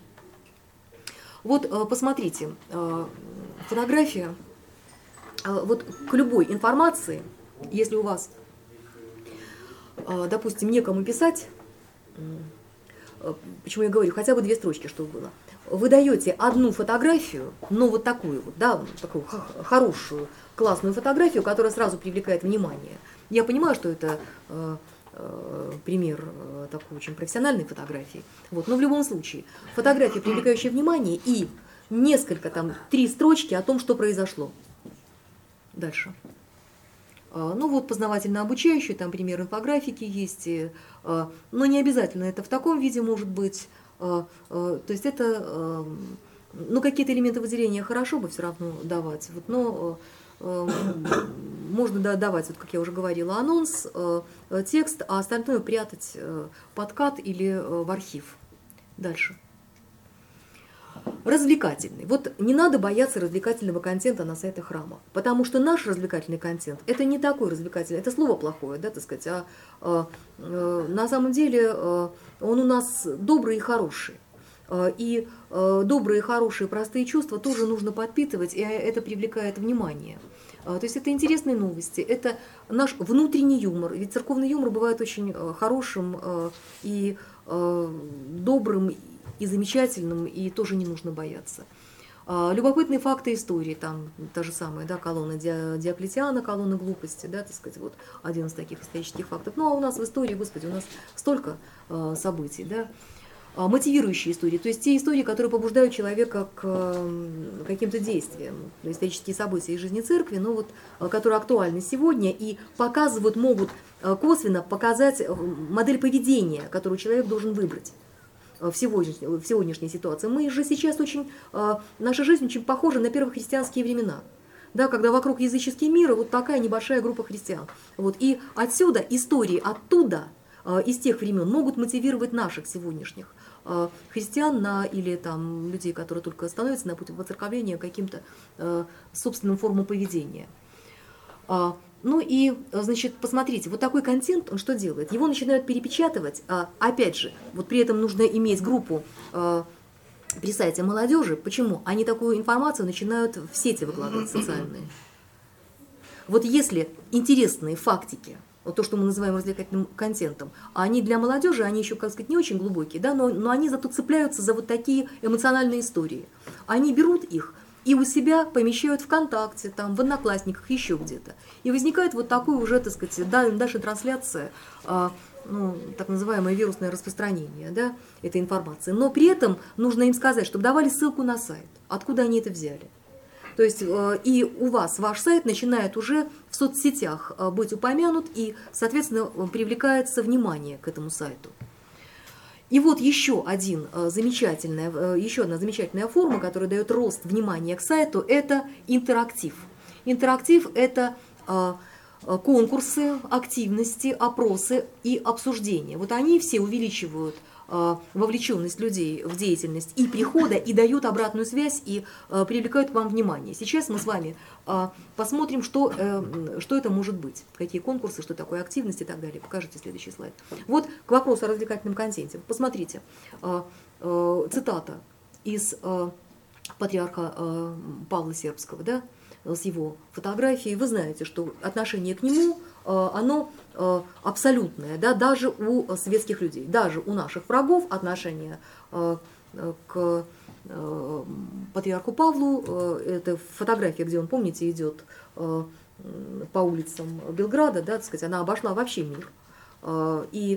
Вот, посмотрите, фотография, вот к любой информации, если у вас, допустим, некому писать, почему я говорю, хотя бы 2 строчки, чтобы было, вы даете одну фотографию, но вот такую вот, да, такую хорошую, классную фотографию, которая сразу привлекает внимание. Я понимаю, что это пример такой очень профессиональной фотографии, вот, но в любом случае, фотография, привлекающая внимание, и несколько, там, 3 строчки о том, что произошло. Дальше. Ну вот познавательно-обучающие, там пример инфографики есть, но не обязательно это в таком виде может быть. То есть это, ну какие-то элементы выделения хорошо бы все равно давать, вот, но можно давать, вот, как я уже говорила, анонс, текст, а остальное прятать под кат или в архив. Дальше. Развлекательный. Вот не надо бояться развлекательного контента на сайтах храма, потому что наш развлекательный контент – это не такой развлекательный, это слово плохое, да, так сказать, на самом деле он у нас добрый и хороший. И добрые, хорошие, простые чувства тоже нужно подпитывать, и это привлекает внимание. То есть это интересные новости, это наш внутренний юмор, ведь церковный юмор бывает очень хорошим и добрым, и замечательным, и тоже не нужно бояться. Любопытные факты истории, там та же самая, да, колонна Диоклетиана, колонна глупости, да, так сказать, вот один из таких исторических фактов. Ну а у нас в истории, господи, у нас столько событий, да. мотивирующие истории, то есть те истории, которые побуждают человека к каким-то действиям, исторические события из жизни церкви, но вот, которые актуальны сегодня и показывают, могут косвенно показать модель поведения, которую человек должен выбрать в сегодняшней ситуации. Мы же сейчас наша жизнь очень похожа на первохристианские времена. Да, когда вокруг языческий мир, вот такая небольшая группа христиан. Вот, и отсюда истории оттуда, из тех времен, могут мотивировать наших сегодняшних христиан или там, людей, которые только становятся на пути воцерковления, каким-то собственным формам поведения. Ну и, значит, посмотрите, вот такой контент, он что делает? Его начинают перепечатывать, опять же, вот при этом нужно иметь группу при сайте молодежи. Почему? Они такую информацию начинают в сети выкладывать социальные. Вот если интересные фактики, вот то, что мы называем развлекательным контентом, они для молодежи, они еще, как сказать, не очень глубокие, да, но они зато цепляются за вот такие эмоциональные истории. Они берут их и у себя помещают ВКонтакте, там, в Одноклассниках, еще где-то. И возникает вот такое уже, так сказать, дальше трансляция, так называемое вирусное распространение, да, этой информации. Но при этом нужно им сказать, чтобы давали ссылку на сайт, откуда они это взяли. То есть и у вас ваш сайт начинает уже в соцсетях быть упомянут, и, соответственно, привлекается внимание к этому сайту. И вот еще одна замечательная форма, которая дает рост внимания к сайту, это интерактив. Интерактив – это конкурсы, активности, опросы и обсуждения. Вот они все увеличивают вовлеченность людей в деятельность и прихода, и дают обратную связь, и привлекают к вам внимание. Сейчас мы с вами посмотрим, что это может быть, какие конкурсы, что такое активность и так далее. Покажите следующий слайд. Вот к вопросу о развлекательном контенте. Посмотрите, цитата из патриарха Павла Сербского, да, с его фотографией. Вы знаете, что отношение к нему, оно абсолютное, да, даже у светских людей, даже у наших врагов отношение к патриарху Павлу, это фотография, где он, помните, идет по улицам Белграда, да, так сказать, она обошла вообще мир. И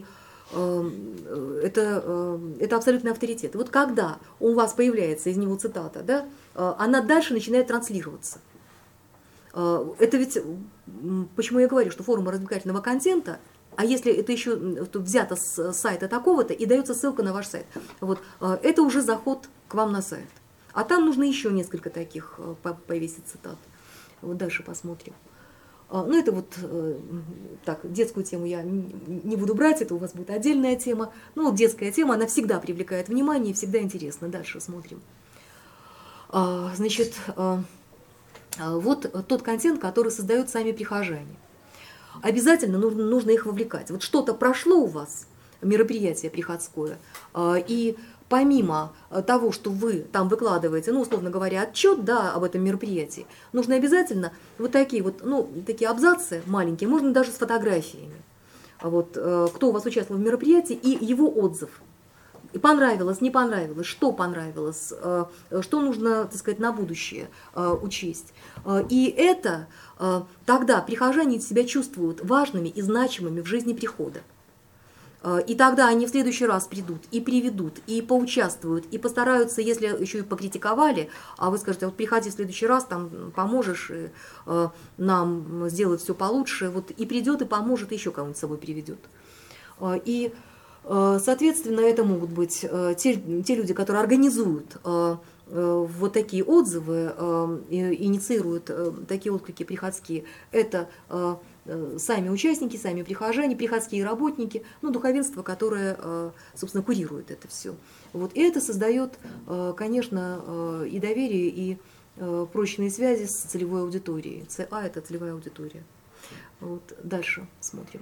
это абсолютный авторитет. И вот когда у вас появляется из него цитата, да, она дальше начинает транслироваться. Это ведь, почему я говорю, что форма развлекательного контента, а если это еще взято с сайта такого-то и дается ссылка на ваш сайт, вот, это уже заход к вам на сайт. А там нужно еще несколько таких повесить цитат. Вот дальше посмотрим. Ну, это вот так, детскую тему я не буду брать, это у вас будет отдельная тема. Ну, вот детская тема, она всегда привлекает внимание, всегда интересна. Дальше смотрим. Значит, вот тот контент, который создают сами прихожане. Обязательно нужно их вовлекать. Вот что-то прошло у вас, мероприятие приходское, и помимо того, что вы там выкладываете, ну, условно говоря, отчет, да, об этом мероприятии, нужно обязательно вот такие вот, ну, такие абзацы маленькие, можно даже с фотографиями. Вот, кто у вас участвовал в мероприятии и его отзыв. И понравилось, не понравилось, что понравилось, что нужно, так сказать, на будущее учесть. И это тогда прихожане себя чувствуют важными и значимыми в жизни прихода. И тогда они в следующий раз придут и приведут, и поучаствуют, и постараются, если еще и покритиковали, а вы скажете, вот приходи в следующий раз, там поможешь нам сделать все получше, вот и придет, и поможет, и еще кого-нибудь с собой приведет. И, соответственно, это могут быть те люди, которые организуют вот такие отзывы, инициируют такие отклики приходские. Это сами участники, сами прихожане, приходские работники, ну, духовенство, которое, собственно, курирует это все. Вот. И это создает, конечно, и доверие, и прочные связи с целевой аудиторией. ЦА – это целевая аудитория. Вот. Дальше смотрим.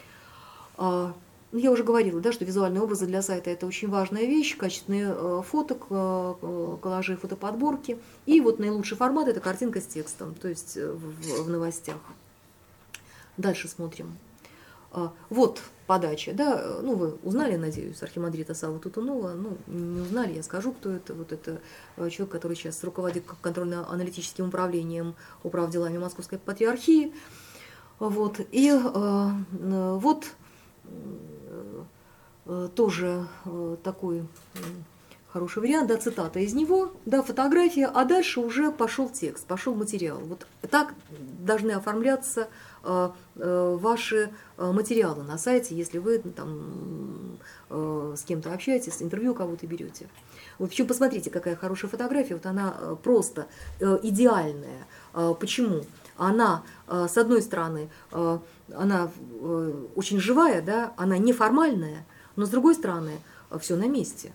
Я уже говорила, да, что визуальные образы для сайта – это очень важная вещь, качественные фото, коллажи, фотоподборки. И вот наилучший формат – это картинка с текстом, то есть в новостях. Дальше смотрим. Вот подача, да, ну вы узнали, надеюсь, архимандрита Савву Тутунова, ну не узнали, я скажу, кто это. Вот это человек, который сейчас руководит контрольно-аналитическим управлением управделами Московской патриархии. Вот, и вот тоже такой хороший вариант, да, цитата из него, да, фотография, а дальше уже пошел текст, пошел материал. Вот так должны оформляться ваши материалы на сайте, если вы там с кем-то общаетесь, интервью кого-то берете. Вот причем посмотрите, какая хорошая фотография, вот она просто идеальная. Почему? Она, с одной стороны, она очень живая, да, она неформальная, но с другой стороны, все на месте.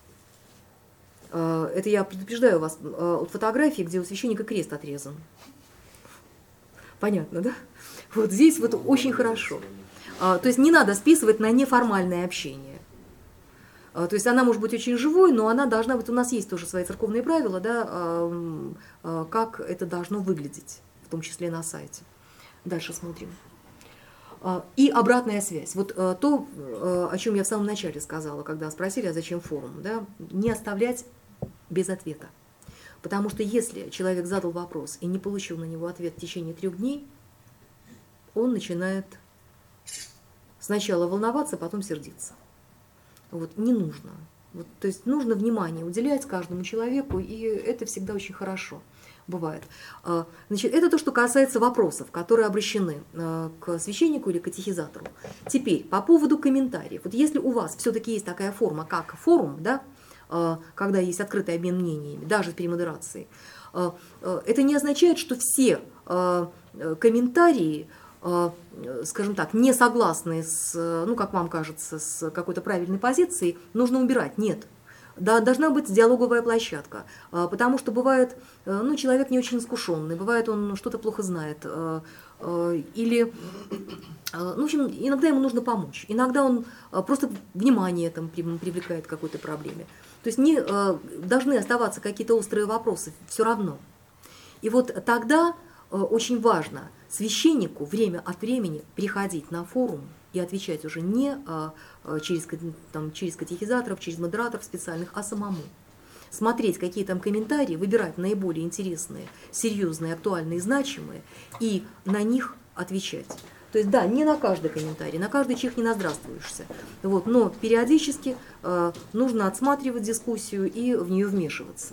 Это я предупреждаю вас от фотографии, где у священника крест отрезан. Понятно, да? Вот здесь вот очень хорошо. То есть не надо списывать на неформальное общение. То есть она может быть очень живой, но она должна быть, у нас есть тоже свои церковные правила, да, как это должно выглядеть, в том числе на сайте. Дальше смотрим. И обратная связь. Вот то, о чем я в самом начале сказала, когда спросили, а зачем форум, да, не оставлять без ответа. Потому что если человек задал вопрос и не получил на него ответ в течение 3 дней, он начинает сначала волноваться, потом сердиться. Вот, не нужно. Вот, то есть нужно внимание уделять каждому человеку, и это всегда очень хорошо бывает. Значит, это то, что касается вопросов, которые обращены к священнику или катехизатору. Теперь, по поводу комментариев. Вот если у вас все-таки есть такая форма, как форум, да, когда есть открытый обмен мнениями, даже при модерации, это не означает, что все комментарии, скажем так, не согласные с, ну, как вам кажется, с какой-то правильной позицией, нужно убирать. Нет. Да, должна быть диалоговая площадка, потому что бывает, ну, человек не очень искушенный, бывает, он что-то плохо знает, или, ну, в общем, иногда ему нужно помочь, иногда он просто внимание там привлекает к какой-то проблеме. То есть не должны оставаться какие-то острые вопросы все равно. И вот тогда очень важно священнику время от времени приходить на форум и отвечать уже не через катехизаторов, через модераторов специальных, а самому. Смотреть, какие там комментарии, выбирать наиболее интересные, серьезные, актуальные, значимые, и на них отвечать. То есть, да, не на каждый комментарий, на каждый чих не наздравствуешься. Вот, но периодически нужно отсматривать дискуссию и в нее вмешиваться.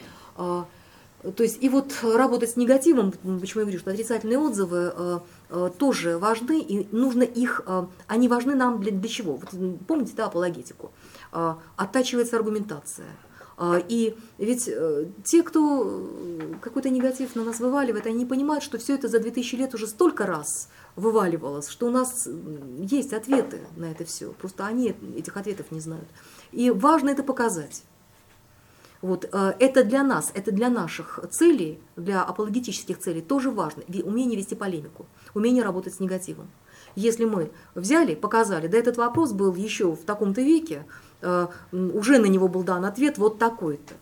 То есть, и вот работать с негативом, почему я говорю, что отрицательные отзывы тоже важны, и нужно их, они важны нам для чего? Вот, помните, да, апологетику? Оттачивается аргументация. И ведь те, кто какой-то негатив на нас вываливает, они не понимают, что все это за 2000 лет уже столько раз вываливалось, что у нас есть ответы на это все. Просто они этих ответов не знают. И важно это показать. Вот, это для нас, это для наших целей, для апологетических целей тоже важно. Умение вести полемику, умение работать с негативом. Если мы взяли, показали, да, этот вопрос был еще в таком-то веке, уже на него был дан ответ вот такой-то,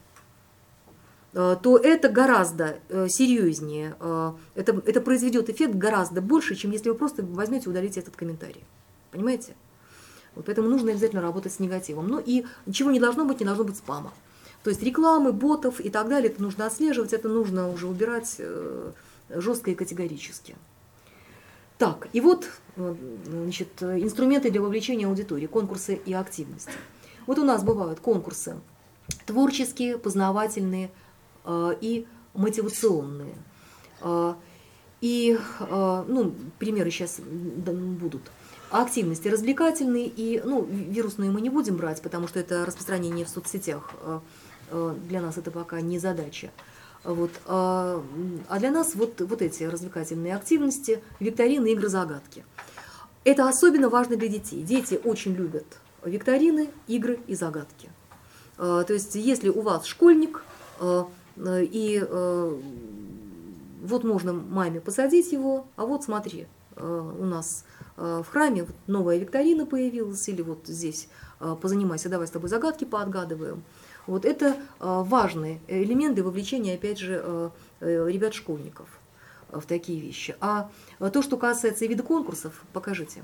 то это гораздо серьезнее, это произведет эффект гораздо больше, чем если вы просто возьмете и удалите этот комментарий. Понимаете? Вот поэтому нужно обязательно работать с негативом. Ну и ничего не должно быть спама. То есть рекламы, ботов и так далее, это нужно отслеживать, это нужно уже убирать жестко и категорически. Так, и вот, значит, инструменты для вовлечения аудитории, конкурсы и активности. Вот у нас бывают конкурсы творческие, познавательные и мотивационные. И, ну, примеры сейчас будут. Активности развлекательные и, ну, вирусные мы не будем брать, потому что это распространение в соцсетях. Для нас это пока не задача. Вот. А для нас вот эти развлекательные активности, викторины, игры, загадки. Это особенно важно для детей. Дети очень любят викторины, игры и загадки. То есть если у вас школьник, и вот можно маме посадить его, а вот смотри, у нас в храме новая викторина появилась, или вот здесь позанимайся, давай с тобой загадки поотгадываем. Вот это важные элементы вовлечения, опять же, ребят-школьников в такие вещи. А то, что касается вида конкурсов, покажите.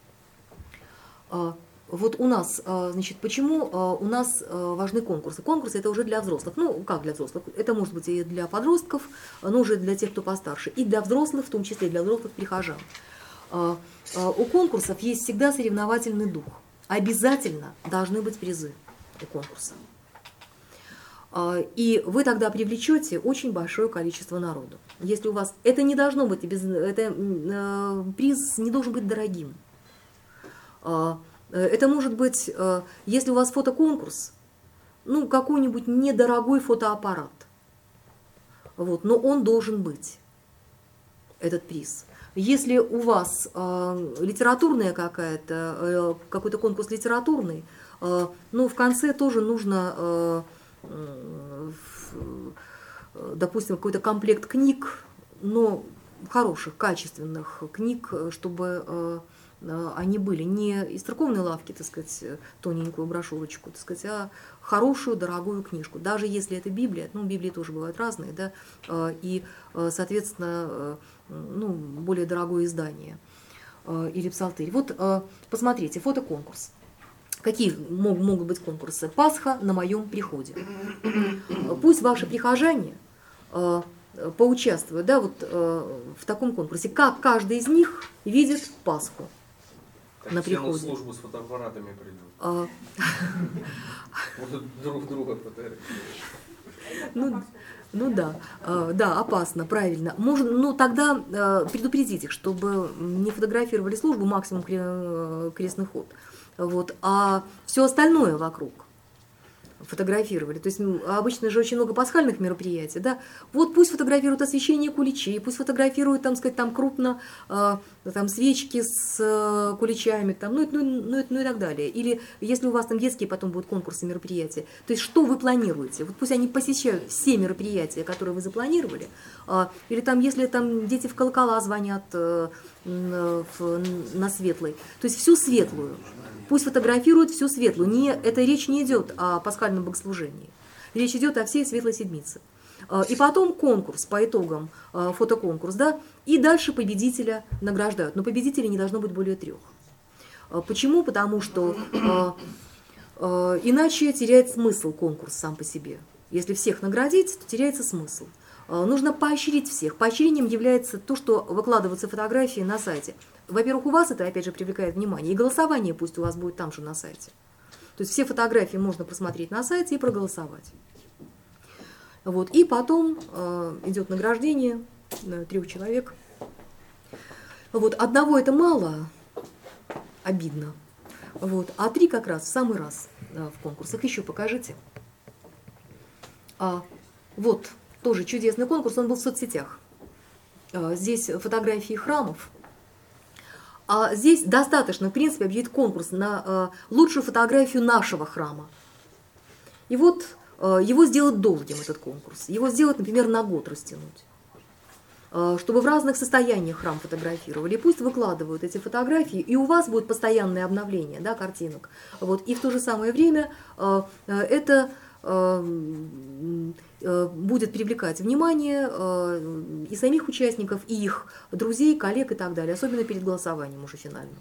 Вот у нас, значит, почему у нас важны конкурсы? Конкурсы – это уже для взрослых. Ну, как для взрослых? Это может быть и для подростков, но уже для тех, кто постарше. И для взрослых, в том числе для взрослых прихожан. У конкурсов есть всегда соревновательный дух. обязательно должны быть призы у конкурса. И вы тогда привлечете очень большое количество народу. Если у вас это не должно быть, приз не должен быть дорогим. Это может быть, если у вас фотоконкурс, ну, какой-нибудь недорогой фотоаппарат. Вот, но он должен быть, этот приз. Если у вас литературная какой-то конкурс литературный, ну, в конце тоже нужно, допустим, какой-то комплект книг, но хороших, качественных книг, чтобы они были не из церковной лавки, так сказать, тоненькую брошюрочку, так сказать, а хорошую, дорогую книжку. Даже если это Библия, ну, Библии тоже бывают разные, да, и, соответственно, ну, более дорогое издание или псалтырь. Вот посмотрите, фотоконкурс. Какие могут быть конкурсы? Пасха на моем приходе. Пусть ваши прихожане поучаствуют, да, вот, в таком конкурсе, как каждый из них видит Пасху на приходе. Все на службу с фотоаппаратами придут. Будут друг друга фотографировать. Ну да, да, опасно, правильно. Можно, ну тогда предупредить их, чтобы не фотографировали службу, максимум крестный ход, вот, а все остальное вокруг фотографировали. То есть обычно же очень много пасхальных мероприятий, да. Вот пусть фотографируют освещение куличей, пусть фотографируют, там, сказать, там крупно там свечки с куличами, там, ну и так далее. Или если у вас там детские потом будут конкурсы, мероприятия, то есть что вы планируете? Вот пусть они посещают все мероприятия, которые вы запланировали, или там, если там дети в колокола звонят на светлой, то есть всю светлую. Пусть фотографируют всю светлую. Это речь не идет о пасхальном богослужении. Речь идет о всей Светлой Седмице. И потом конкурс по итогам, фотоконкурс, да, и дальше победителя награждают. Но победителей не должно быть более 3. Почему? Потому что иначе теряет смысл конкурс сам по себе. Если всех наградить, то теряется смысл. Нужно поощрить всех. Поощрением является то, что выкладываются фотографии на сайте. Во-первых, у вас это, опять же, привлекает внимание. И голосование пусть у вас будет там же на сайте. То есть все фотографии можно посмотреть на сайте и проголосовать. Вот. И потом идет награждение 3 человек. Вот. Одного это мало, обидно. Вот. А 3 как раз в самый раз в конкурсах. Еще покажите. Вот. Тоже чудесный конкурс, он был в соцсетях. Здесь фотографии храмов. А здесь достаточно, в принципе, объявить конкурс на лучшую фотографию нашего храма. И вот его сделать долгим, этот конкурс. Его сделать, например, на год растянуть. Чтобы в разных состояниях храм фотографировали. И пусть выкладывают эти фотографии, и у вас будет постоянное обновление, да, картинок. Вот. И в то же самое время это будет привлекать внимание и самих участников, и их друзей, коллег и так далее, особенно перед голосованием уже финальным.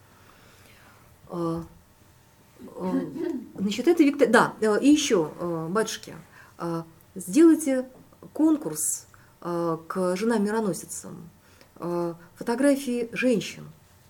Значит, это да, и еще, батюшки, сделайте конкурс к женам-мироносицам, фотографии женщин,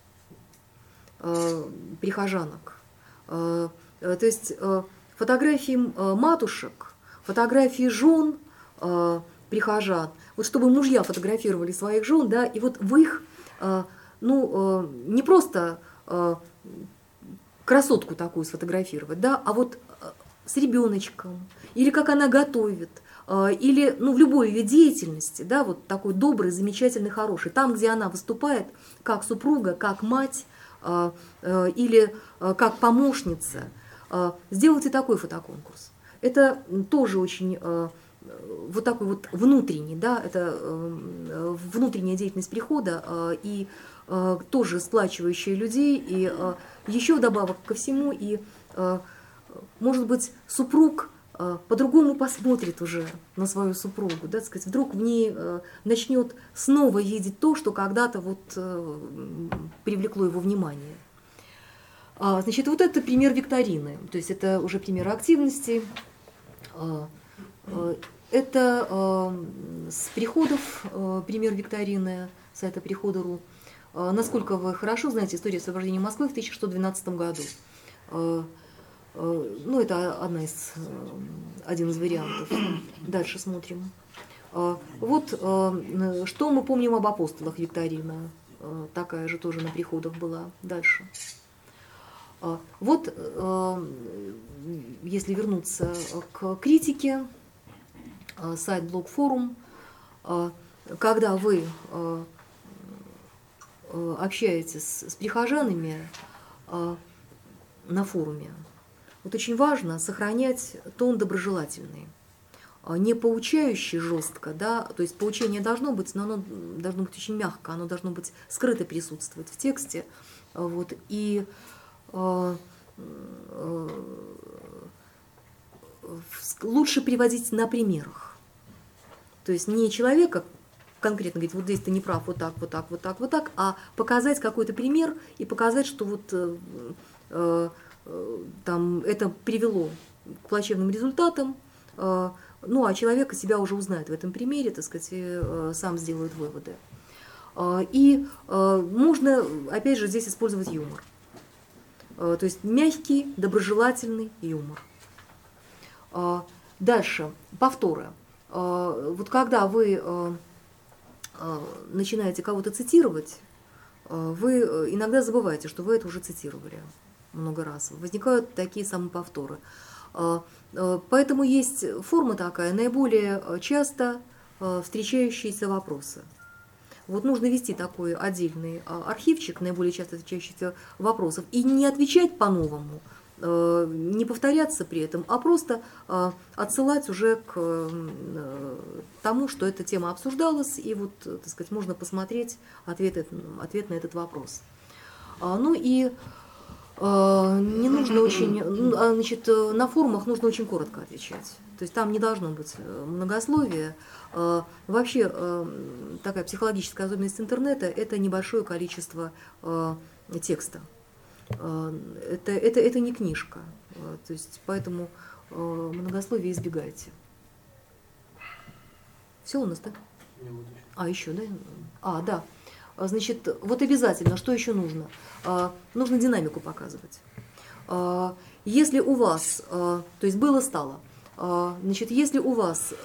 прихожанок, то есть фотографии матушек, фотографии жен прихожан, вот чтобы мужья фотографировали своих жен, да, и вот вы их, ну, не просто красотку такую сфотографировать, да, а вот с ребеночком, или как она готовит, или, ну, в любой ее деятельности, да, вот такой добрый, замечательный, хороший, там, где она выступает как супруга, как мать, или как помощница, сделайте такой фотоконкурс. Это тоже очень вот такой вот внутренний, да, это внутренняя деятельность прихода и тоже сплачивающая людей, и еще вдобавок ко всему, и, может быть, супруг по-другому посмотрит уже на свою супругу, да, так сказать, вдруг в ней начнет снова видеть то, что когда-то вот привлекло его внимание. Значит, вот это пример викторины, то есть это уже пример активности. Это с приходов пример викторины, сайта прихода.ру. Насколько вы хорошо знаете историю освобождения Москвы в 1112 году. Ну, это один из вариантов. Дальше смотрим. Вот что мы помним об апостолах, викторина. Такая же тоже на приходах была. Дальше. Вот, если вернуться к критике, сайт блог-форум, когда вы общаетесь с прихожанами на форуме, вот очень важно сохранять тон доброжелательный, не поучающий жестко, да, то есть поучение должно быть, но оно должно быть очень мягко, оно должно быть скрыто присутствовать в тексте, вот, и лучше приводить на примерах. То есть не человека конкретно говорить, вот здесь ты не прав, вот так, вот так, вот так, вот так, а показать какой-то пример и показать, что вот там это привело к плачевным результатам, ну а человек себя уже узнает в этом примере, так сказать, и сам сделает выводы. И можно, опять же, здесь использовать юмор. То есть мягкий, доброжелательный юмор. Дальше, повторы. Вот когда вы начинаете кого-то цитировать, вы иногда забываете, что вы это уже цитировали много раз. Возникают такие самоповторы. Поэтому есть форма такая, наиболее часто встречающиеся вопросы. Вот нужно вести такой отдельный архивчик наиболее часто встречающихся вопросов и не отвечать по-новому, не повторяться при этом, а просто отсылать уже к тому, что эта тема обсуждалась, и вот, так сказать, можно посмотреть ответ на этот вопрос. Ну и не нужно очень, значит, на форумах нужно очень коротко отвечать. То есть там не должно быть многословия. Вообще такая психологическая особенность интернета – это небольшое количество текста. Это не книжка. То есть поэтому многословия избегайте. Все у нас, да? Еще, да? Да. Значит, вот обязательно, что еще нужно? Нужно динамику показывать. Если у вас, то есть было-стало, значит, если у вас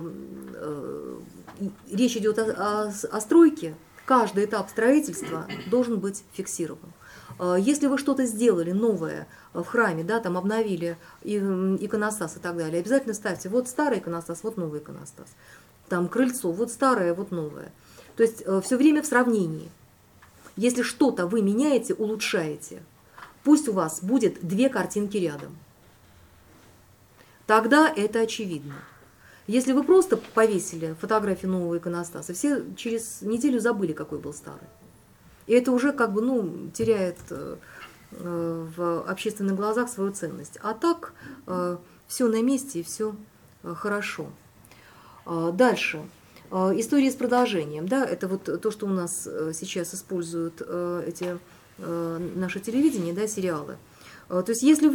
речь идет о стройке, каждый этап строительства должен быть фиксирован. Если вы что-то сделали новое в храме, да, там обновили иконостас и так далее, обязательно ставьте вот старый иконостас, вот новый иконостас. Там крыльцо, вот старое, вот новое. То есть все время в сравнении. Если что-то вы меняете, улучшаете, пусть у вас будет 2 картинки рядом. Тогда это очевидно. Если вы просто повесили фотографию нового иконостаса, все через неделю забыли, какой был старый. И это уже как бы, теряет в общественных глазах свою ценность. А так все на месте и все хорошо. Дальше. Истории с продолжением. Да, это вот то, что у нас сейчас используют эти наше телевидение, да, сериалы. То есть если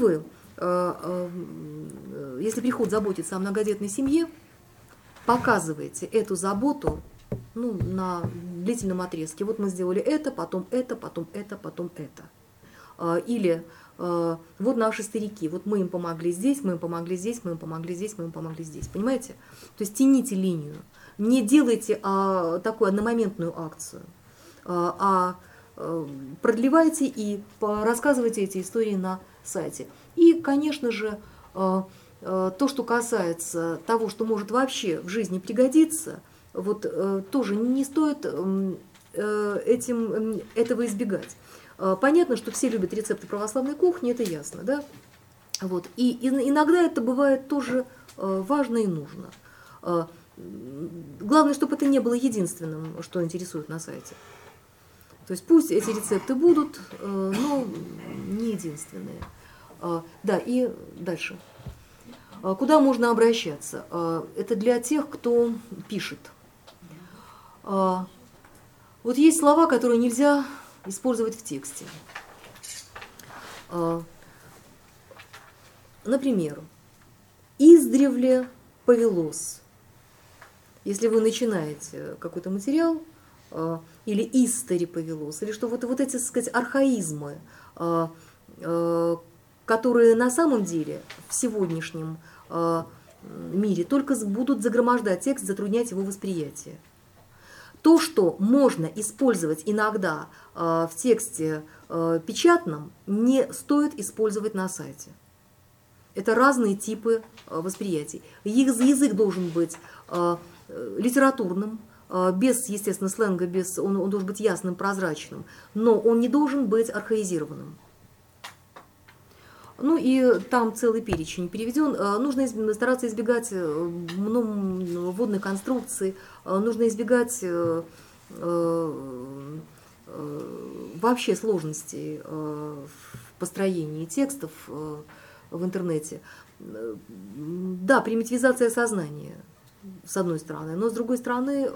приход заботится о многодетной семье, показываете эту заботу на длительном отрезке. Вот мы сделали это, потом это, потом это, потом это. Или вот наши старики, вот мы им помогли здесь, мы им помогли здесь, мы им помогли здесь, мы им помогли здесь. Понимаете? То есть тяните линию. Не делайте такую одномоментную акцию, а продлевайте и рассказывайте эти истории на сайте. И, конечно же, то, что касается того, что может вообще в жизни пригодиться, вот тоже не стоит этого избегать. Понятно, что все любят рецепты православной кухни, это ясно, да? Вот. И иногда это бывает тоже важно и нужно. Главное, чтобы это не было единственным, что интересует на сайте. То есть пусть эти рецепты будут, но не единственные. Да, и дальше. Куда можно обращаться? Это для тех, кто пишет. Вот есть слова, которые нельзя использовать в тексте. Например, «издревле повелось». Если вы начинаете какой-то материал, или «истори повелось», или что вот эти, так сказать, архаизмы, которые на самом деле в сегодняшнем мире только будут загромождать текст, затруднять его восприятие. То, что можно использовать иногда в тексте печатном, не стоит использовать на сайте. Это разные типы восприятий. Язык должен быть литературным, без, естественно, сленга, он должен быть ясным, прозрачным, но он не должен быть архаизированным. Ну и там целый перечень переведен. Нужно стараться избегать вводных конструкций, нужно избегать вообще сложностей в построении текстов в интернете. Да, примитивизация сознания, с одной стороны, но с другой стороны,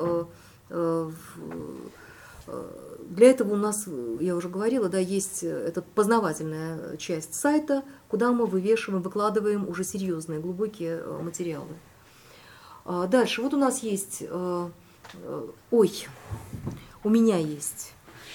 для этого у нас, я уже говорила, да, есть эта познавательная часть сайта, куда мы вывешиваем, выкладываем уже серьезные, глубокие материалы. Дальше, вот у нас есть, у меня есть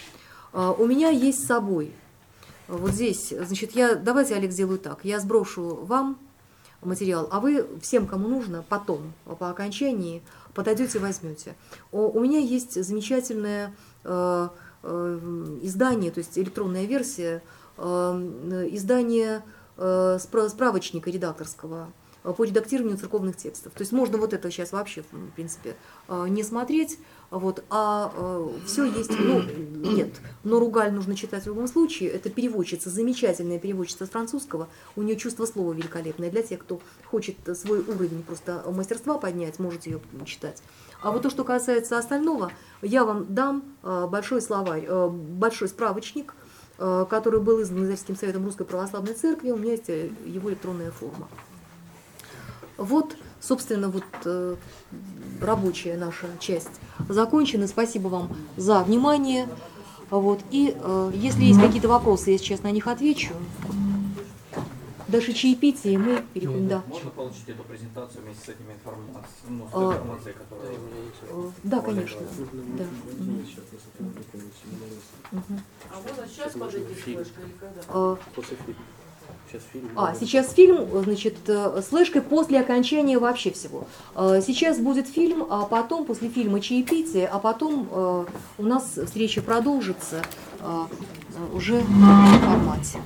с собой, вот здесь, значит, давайте, Олег, сделаю так, я сброшу вам материал, а вы всем, кому нужно, потом, по окончании, подойдете и возьмете. У меня есть замечательное издание, то есть электронная версия, издание справочника редакторского по редактированию церковных текстов. То есть можно вот это сейчас вообще, в принципе, не смотреть, вот, все есть, нет. Но Ругаль нужно читать в любом случае. Это переводчица, замечательная переводчица с французского, у нее чувство слова великолепное. Для тех, кто хочет свой уровень просто мастерства поднять, можете ее читать. А вот то, что касается остального, я вам дам большой словарь, большой справочник, который был издан Издательским советом Русской Православной Церкви, у меня есть его электронная форма. Вот, собственно, рабочая наша часть закончена. Спасибо вам за внимание. Вот. И если есть какие-то вопросы, я сейчас на них отвечу. Дальше чаепитие, мы переходим. Да. Можно получить эту презентацию вместе с этими информацией, которая... Да, конечно. Да. А вот сейчас подойдет флешка или когда? Сейчас фильм, значит, с флешкой после окончания вообще всего. Сейчас будет фильм, а потом, после фильма чаепитие, а потом у нас встреча продолжится уже в формате.